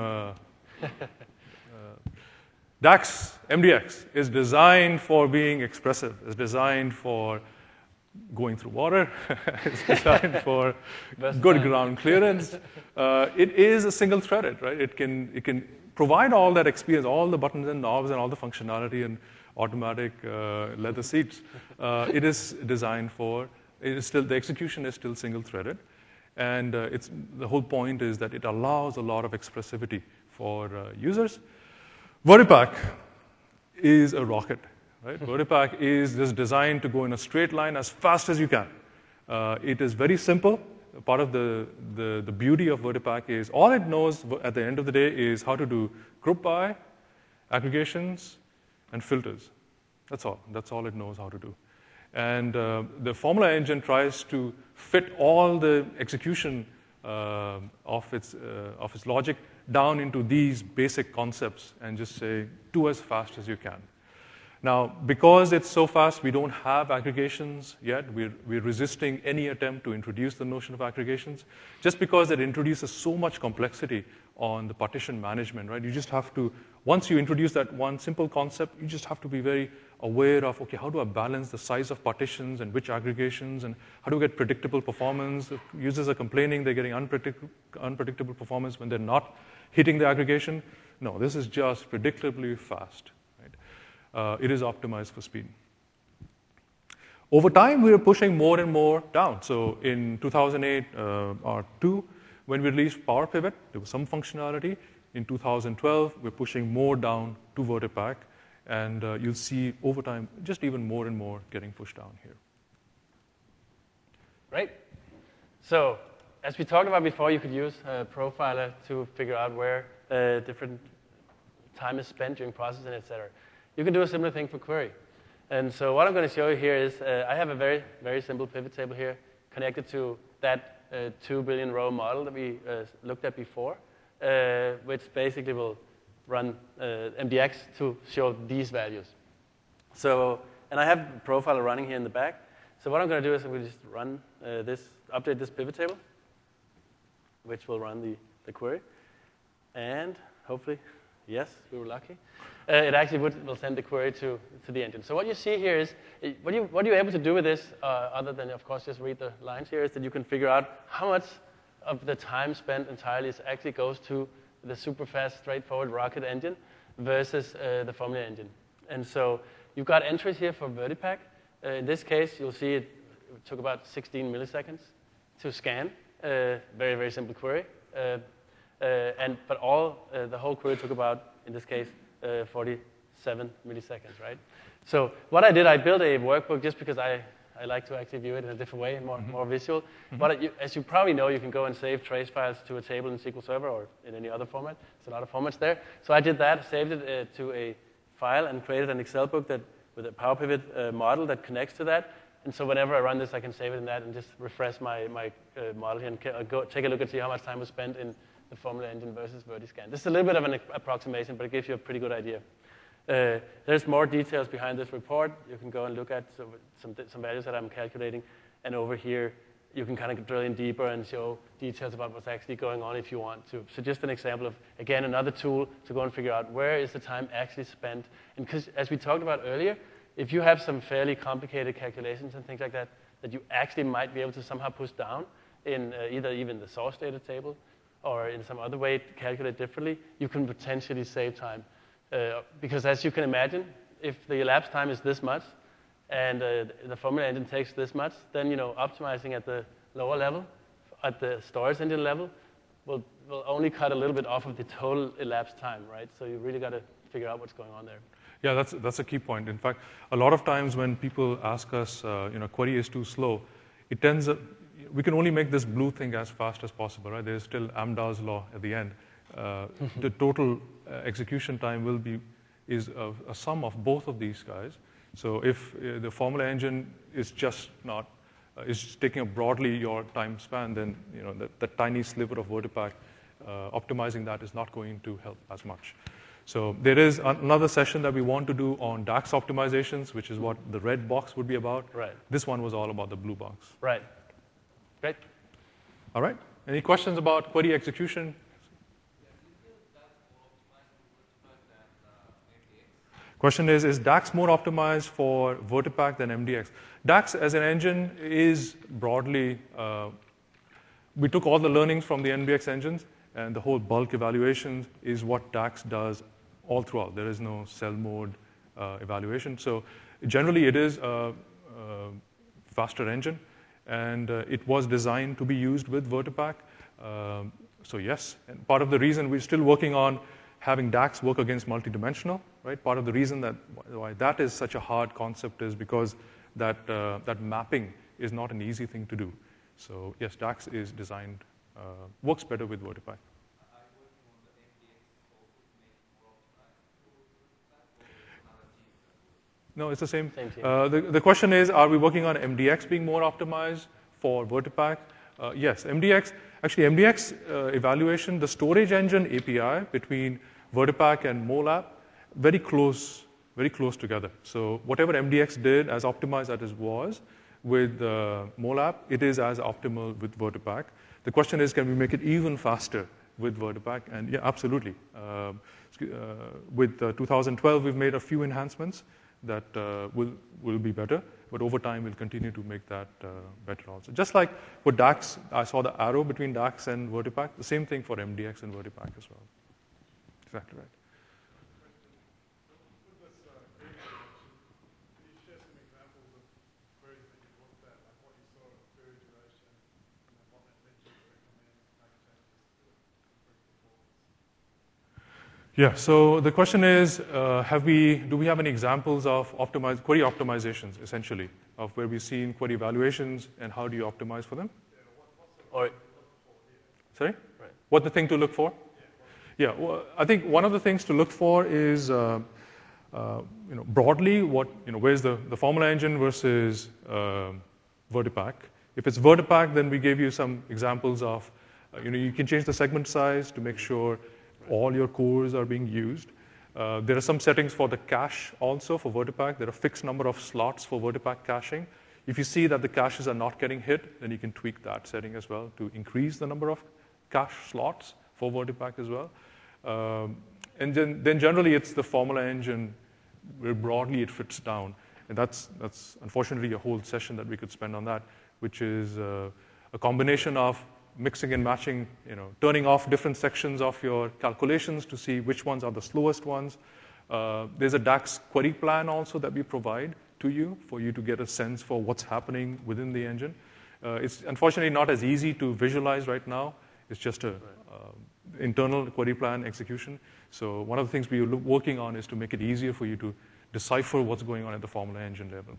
DAX, MDX, is designed for being expressive. It's designed for going through water. It's designed for good ground clearance. It is a single-threaded, right? It can provide all that experience, all the buttons and knobs and all the functionality and automatic leather seats. It is designed for. The execution is still single-threaded, and the whole point is that it allows a lot of expressivity for users. VertiPack is a rocket, right? VertiPack is just designed to go in a straight line as fast as you can. It is very simple. Part of the beauty of VertiPack is all it knows at the end of the day is how to do group by, aggregations, and filters. That's all. That's all it knows how to do. And the Formula Engine tries to fit all the execution of its logic down into these basic concepts and just say, do as fast as you can. Now, because it's so fast, we don't have aggregations yet. We're resisting any attempt to introduce the notion of aggregations, just because it introduces so much complexity on the partition management, right? You just have to, once you introduce that one simple concept, you just have to be very aware of, okay, how do I balance the size of partitions and which aggregations, and how do I get predictable performance? If users are complaining they're getting unpredictable performance when they're not hitting the aggregation. No, this is just predictably fast. It is optimized for speed. Over time, we are pushing more and more down. So in 2008 R2, when we released Power Pivot, there was some functionality. In 2012, we're pushing more down to VertiPack. And you'll see over time just even more and more getting pushed down here. Right. So, as we talked about before, you could use Profiler to figure out where different time is spent during processing, etc. You can do a similar thing for query. And so what I'm going to show you here is I have a very, very simple pivot table here connected to that 2 billion row model that we looked at before, which basically will run MDX to show these values. So, and I have Profiler running here in the back. So what I'm going to do is I'm going to just run update this pivot table, which will run the query. And hopefully, yes, we were lucky. It actually will send the query to the engine. So what you see here is, what you're able to do with this, other than, of course, just read the lines here, is that you can figure out how much of the time spent entirely actually goes to the super fast, straightforward rocket engine versus the Formula engine. And so you've got entries here for Vertipack. In this case, you'll see it took about 16 milliseconds to scan. Very, very simple query. But the whole query took about, in this case, 47 milliseconds, right? So what I did, I built a workbook just because I like to actually view it in a different way, more visual. But as you probably know, you can go and save trace files to a table in SQL Server or in any other format. There's a lot of formats there. So I did that, saved it to a file, and created an Excel book with a Power Pivot model that connects to that. And so whenever I run this, I can save it in that and just refresh my model here and go take a look and see how much time was spent in the Formula engine versus Vertiscan. This is a little bit of an approximation, but it gives you a pretty good idea. There's more details behind this report. You can go and look at some values that I'm calculating. And over here, you can kind of drill in deeper and show details about what's actually going on if you want to. So just an example of, again, another tool to go and figure out where is the time actually spent. And because, as we talked about earlier, if you have some fairly complicated calculations and things like that, that you actually might be able to somehow push down in either even the source data table or in some other way to calculate differently, you can potentially save time. Because as you can imagine, if the elapsed time is this much and the Formula engine takes this much, then optimizing at the lower level, at the storage engine level, will only cut a little bit off of the total elapsed time, right? So you really got to figure out what's going on there. Yeah, that's a key point. In fact, a lot of times when people ask us, query is too slow, it tends we can only make this blue thing as fast as possible, right? There's still Amdahl's law at the end. The total execution time is a sum of both of these guys. So if the Formula engine is just not is taking up broadly your time span, then that tiny sliver of Vertipack, optimizing that is not going to help as much. So there is another session that we want to do on DAX optimizations, which is what the red box would be about. Right. This one was all about the blue box. Right. Great. All right. Any questions about query execution? Question is DAX more optimized for Vertipack than MDX? DAX as an engine is broadly, we took all the learnings from the MDX engines, and the whole bulk evaluation is what DAX does all throughout. There is no cell mode evaluation. So generally it is a faster engine, and it was designed to be used with Vertipack. So yes, and part of the reason we're still working on having DAX work against multidimensional, right? Part of the reason why that is such a hard concept is because that mapping is not an easy thing to do. So yes, DAX is designed, works better with Vertipack. No, it's the same. Same team. The question is, are we working on MDX being more optimized for Vertipack? Yes, MDX evaluation, the storage engine API between Vertipack and MoLab, very close together. So whatever MDX did, as optimized as it was with MoLab, it is as optimal with Vertipack. The question is, can we make it even faster with Vertipack? And yeah, absolutely. With 2012, we've made a few enhancements that will be better, but over time we'll continue to make that better also. Just like for DAX, I saw the arrow between DAX and Vertipack, the same thing for MDX and Vertipack as well. Exactly right. Yeah, so the question is, do we have any examples of query optimizations, essentially, of where we've seen query evaluations, and how do you optimize for them? Or, Sorry? Right. What the thing to look for? Yeah, well, I think one of the things to look for is, broadly, where's the Formula Engine versus Vertipack. If it's Vertipack, then we gave you some examples of, you can change the segment size to make sure all your cores are being used. There are some settings for the cache also for Vertipack. There are a fixed number of slots for Vertipack caching. If you see that the caches are not getting hit, then you can tweak that setting as well to increase the number of cache slots for Vertipack as well. And then generally it's the Formula Engine where broadly it fits down. And that's unfortunately a whole session that we could spend on that, which is a combination of mixing and matching, turning off different sections of your calculations to see which ones are the slowest ones. There's a DAX query plan also that we provide to you for you to get a sense for what's happening within the engine. It's unfortunately not as easy to visualize right now. It's just a internal query plan execution. So one of the things we're working on is to make it easier for you to decipher what's going on at the Formula Engine level.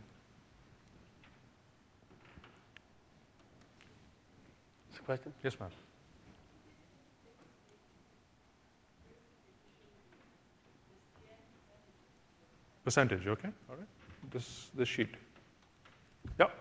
question? Yes, ma'am. Percentage, okay. All right. This sheet. Yep.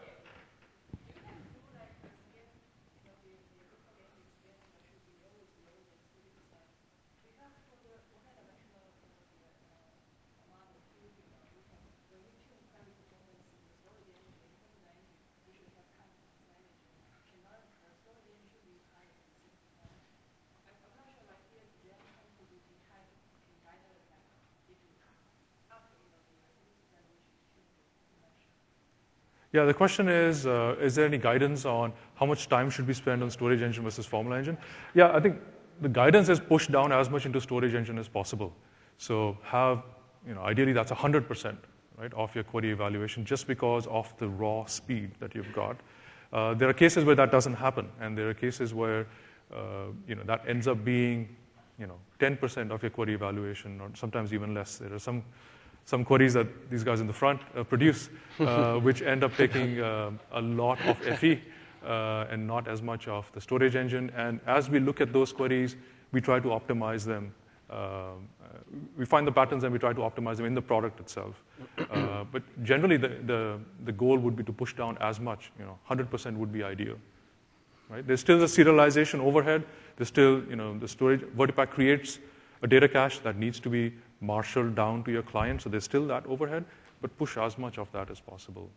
Yeah, the question is there any guidance on how much time should we spend on storage engine versus Formula Engine? Yeah, I think the guidance is pushed down as much into storage engine as possible. So have, ideally that's 100%, right, of your query evaluation just because of the raw speed that you've got. There are cases where that doesn't happen, and there are cases where, that ends up being, 10% of your query evaluation, or sometimes even less. There are some queries that these guys in the front produce, which end up taking a lot of FE and not as much of the storage engine. And as we look at those queries, we try to optimize them. We find the patterns and we try to optimize them in the product itself. But generally, the goal would be to push down as much. 100% would be ideal. Right? There's still the serialization overhead. There's still, the storage. Vertipack creates a data cache that needs to be marshaled down to your client, so there's still that overhead, but push as much of that as possible.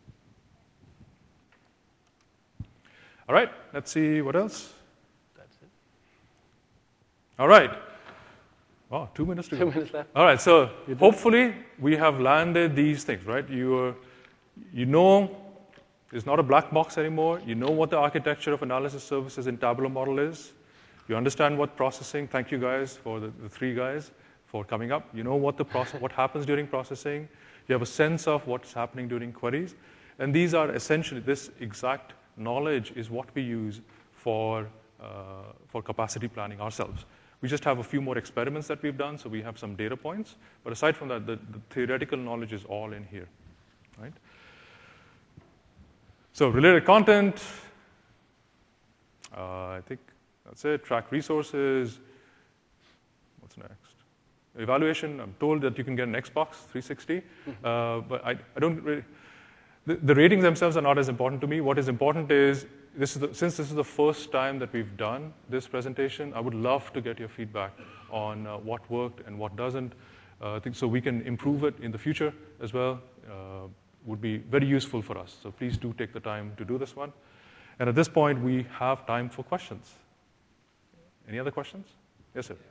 All right, let's see what else. That's it. All right. Wow, 2 minutes to go. 2 minutes left. All right, so hopefully we have landed these things, right? You know it's not a black box anymore. You know what the architecture of analysis services in tabular model is. You understand what processing. Thank you guys for the 3 guys for coming up. You know what what happens during processing. You have a sense of what's happening during queries. And these are essentially, this exact knowledge is what we use for capacity planning ourselves. We just have a few more experiments that we've done, so we have some data points. But aside from that, the theoretical knowledge is all in here, right? So related content, I think that's it. Track resources. What's next? Evaluation. I'm told that you can get an Xbox 360, but I don't really. The ratings themselves are not as important to me. What is important is since this is the first time that we've done this presentation, I would love to get your feedback on what worked and what doesn't. I think so we can improve it in the future as well. Would be very useful for us. So please do take the time to do this one. And at this point, we have time for questions. Any other questions? Yes, sir.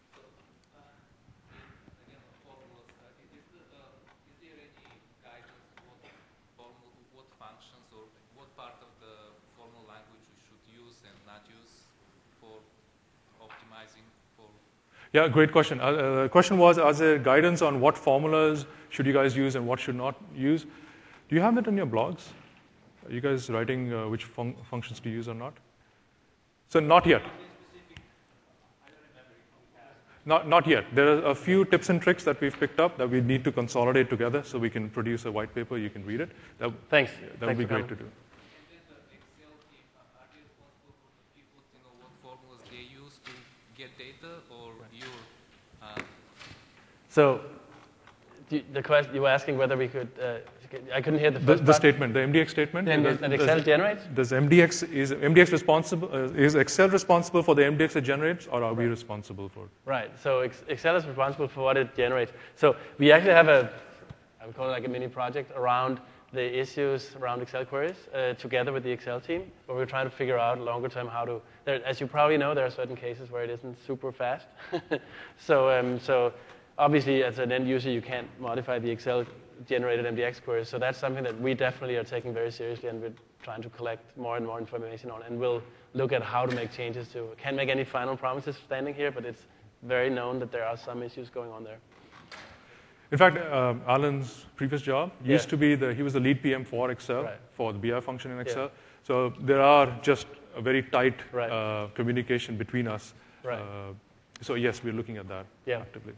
Yeah, great question. The question was, are there guidance on what formulas should you guys use and what should not use? Do you have that in your blogs? Are you guys writing which functions to use or not? So not yet. Not yet. There are a few tips and tricks that we've picked up that we need to consolidate together so we can produce a white paper. You can read it. Thanks. That would be great to do. And then the Excel team, are they responsible for the people to know what formulas they use to get data, or you're? So the question you were asking whether we could. I couldn't hear the first The part. statement, the MDX statement. That Excel generates? Does MDX responsible? Is Excel responsible for the MDX it generates, or are we responsible for it? Right. So Excel is responsible for what it generates. So we actually have I would call it like a mini project around the issues around Excel queries together with the Excel team, where we're trying to figure out longer term how to. As you probably know, there are certain cases where it isn't super fast. So obviously, as an end user, you can't modify the Excel generated MDX queries. So that's something that we definitely are taking very seriously, and we're trying to collect more and more information on, and we'll look at how to make changes to. Can't make any final promises standing here, but it's very known that there are some issues going on there. In fact, Alan's previous job used to be he was the lead PM for Excel, for the BI function in Excel. Yeah. So there are just a very tight Right. communication between us. Right. So yes, we're looking at that actively.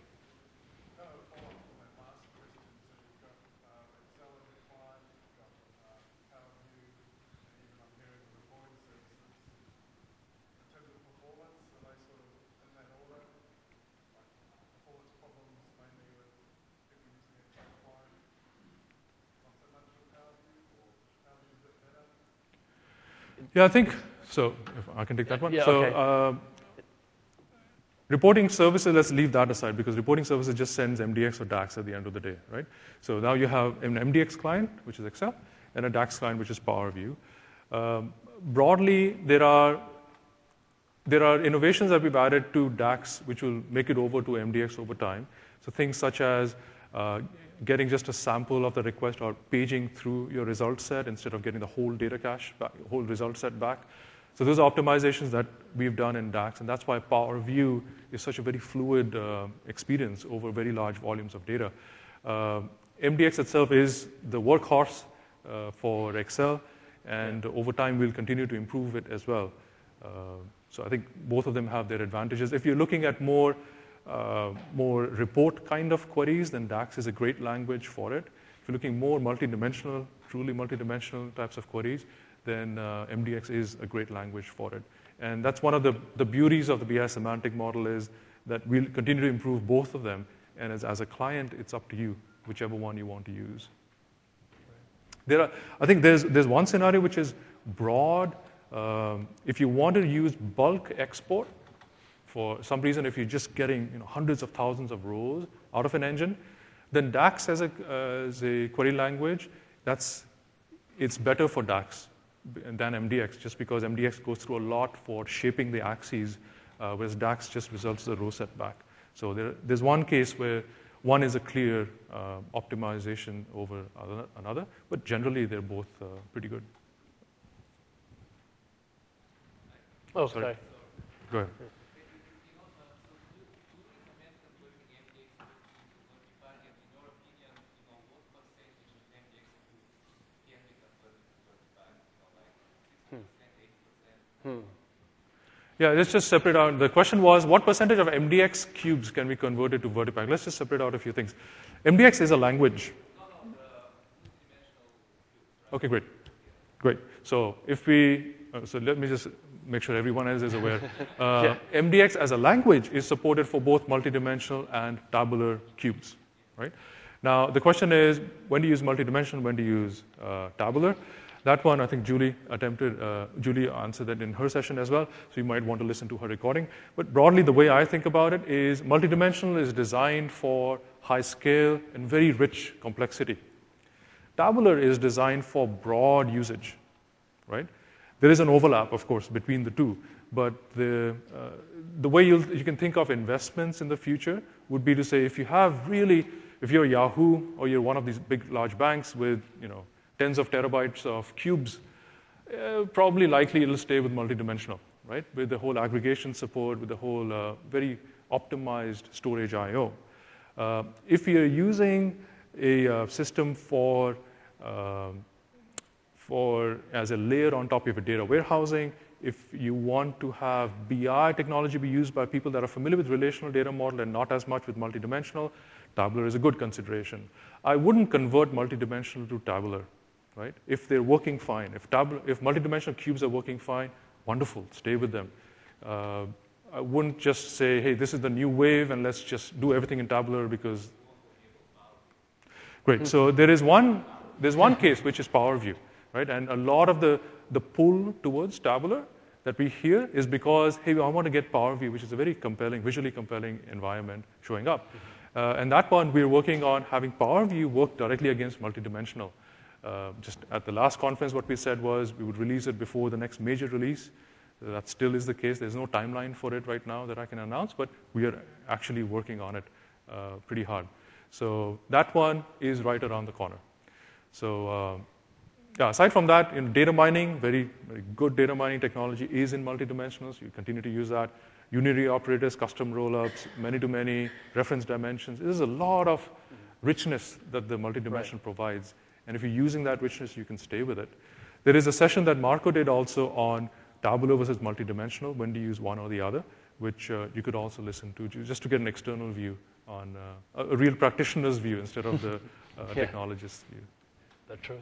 Yeah, I think so. If I can take that one. Yeah, so, okay. Reporting services, let's leave that aside because reporting services just sends MDX or DAX at the end of the day, right? So now you have an MDX client, which is Excel, and a DAX client, which is Power View. Broadly, there are innovations that we've added to DAX, which will make it over to MDX over time. So things such as getting just a sample of the request or paging through your result set instead of getting the whole data cache, whole result set back. So those are optimizations that we've done in DAX, and that's why Power View is such a very fluid experience over very large volumes of data. MDX itself is the workhorse for Excel, and over time we'll continue to improve it as well. So I think both of them have their advantages. If you're looking at more report kind of queries, then DAX is a great language for it. If you're looking more multidimensional, truly multidimensional types of queries, then MDX is a great language for it. And that's one of the beauties of the BI semantic model is that we'll continue to improve both of them. And as a client, it's up to you, whichever one you want to use. I think there's one scenario which is broad. If you want to use bulk export, for some reason, if you're just getting hundreds of thousands of rows out of an engine, then DAX as a query language, it's better for DAX than MDX, just because MDX goes through a lot for shaping the axes, whereas DAX just results the row set back. So there's one case where one is a clear optimization over another, but generally they're both pretty good. Oh, sorry. Go ahead. Yeah, let's just separate out. The question was, what percentage of MDX cubes can we convert it to Vertipack? Let's just separate out a few things. MDX is a language. Okay, great. Great. So so let me just make sure everyone else is aware. MDX as a language is supported for both multidimensional and tabular cubes, right? Now, the question is, when do you use multidimensional, when do you use tabular? That one, I think Julie answered that in her session as well, so you might want to listen to her recording. But broadly, the way I think about it is multidimensional is designed for high scale and very rich complexity. Tabular is designed for broad usage, right? There is an overlap, of course, between the two, but the way you can think of investments in the future would be to say, if you're Yahoo or you're one of these big, large banks with, tens of terabytes of cubes, probably likely it'll stay with multidimensional, right? With the whole aggregation support, with the whole very optimized storage I/O. If you're using a system for as a layer on top of your data warehousing, If you want to have BI technology be used by people that are familiar with relational data model and not as much with multidimensional, tabular is a good consideration. I wouldn't convert multidimensional to tabular, right? If they're working fine, if multidimensional cubes are working fine, wonderful, stay with them. I wouldn't just say, hey, this is the new wave and let's just do everything in tabular because. Great. So there's one case which is PowerView, right? And a lot of the pull towards tabular that we hear is because, hey, I want to get PowerView, which is a very compelling, visually compelling environment showing up. And that one, we're working on having PowerView work directly against multidimensional. Just at the last conference, what we said was we would release it before the next major release. That still is the case. There's no timeline for it right now that I can announce, but we are actually working on it pretty hard. So that one is right around the corner. So yeah, aside from that, in data mining, very, very good data mining technology is in multidimensionals. You continue to use that. Unary operators, custom rollups, many-to-many, reference dimensions. There's a lot of richness that the multidimensional provides. And if you're using that richness, you can stay with it. There is a session that Marco did also on tabular versus multidimensional, when to use one or the other, which you could also listen to, just to get an external view on a real practitioner's view instead of the technologist's view. The truth.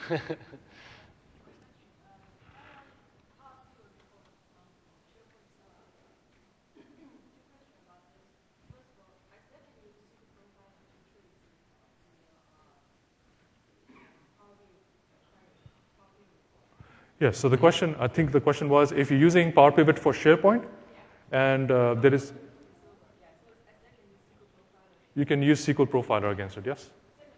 Yes, so the question, I think the question was, if you're using Power Pivot for SharePoint, and there is, you can use SQL Profiler against it, yes?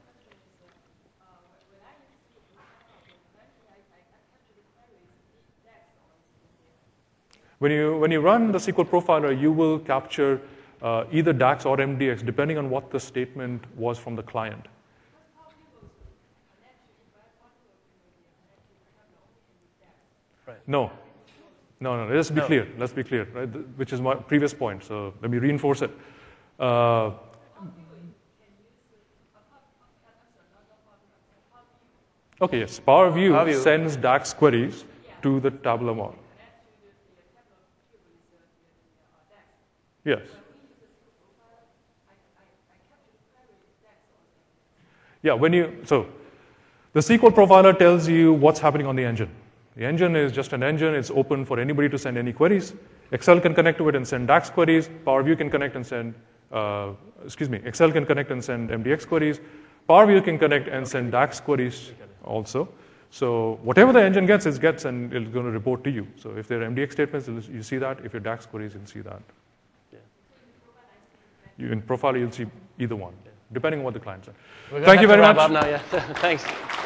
When you run the SQL Profiler, you will capture either DAX or MDX, depending on what the statement was from the client. No. Let's be clear. Let's be clear, right? Which is my previous point. So let me reinforce it. Okay, yes. PowerView sends DAX queries to the tabular model. Yes. Yeah. So the SQL Profiler tells you what's happening on the engine. The engine is just an engine. It's open for anybody to send any queries. Excel can connect to it and send DAX queries. PowerView can connect and send, Excel can connect and send MDX queries. PowerView can connect and send DAX queries also. So whatever the engine gets, it gets, and it's going to report to you. So if there are MDX statements, you see that. If you're DAX queries, you'll see that. In Profiler, you'll see either one, depending on what the client says. Thank you very much. We're going to have to wrap up now, yeah. Thanks.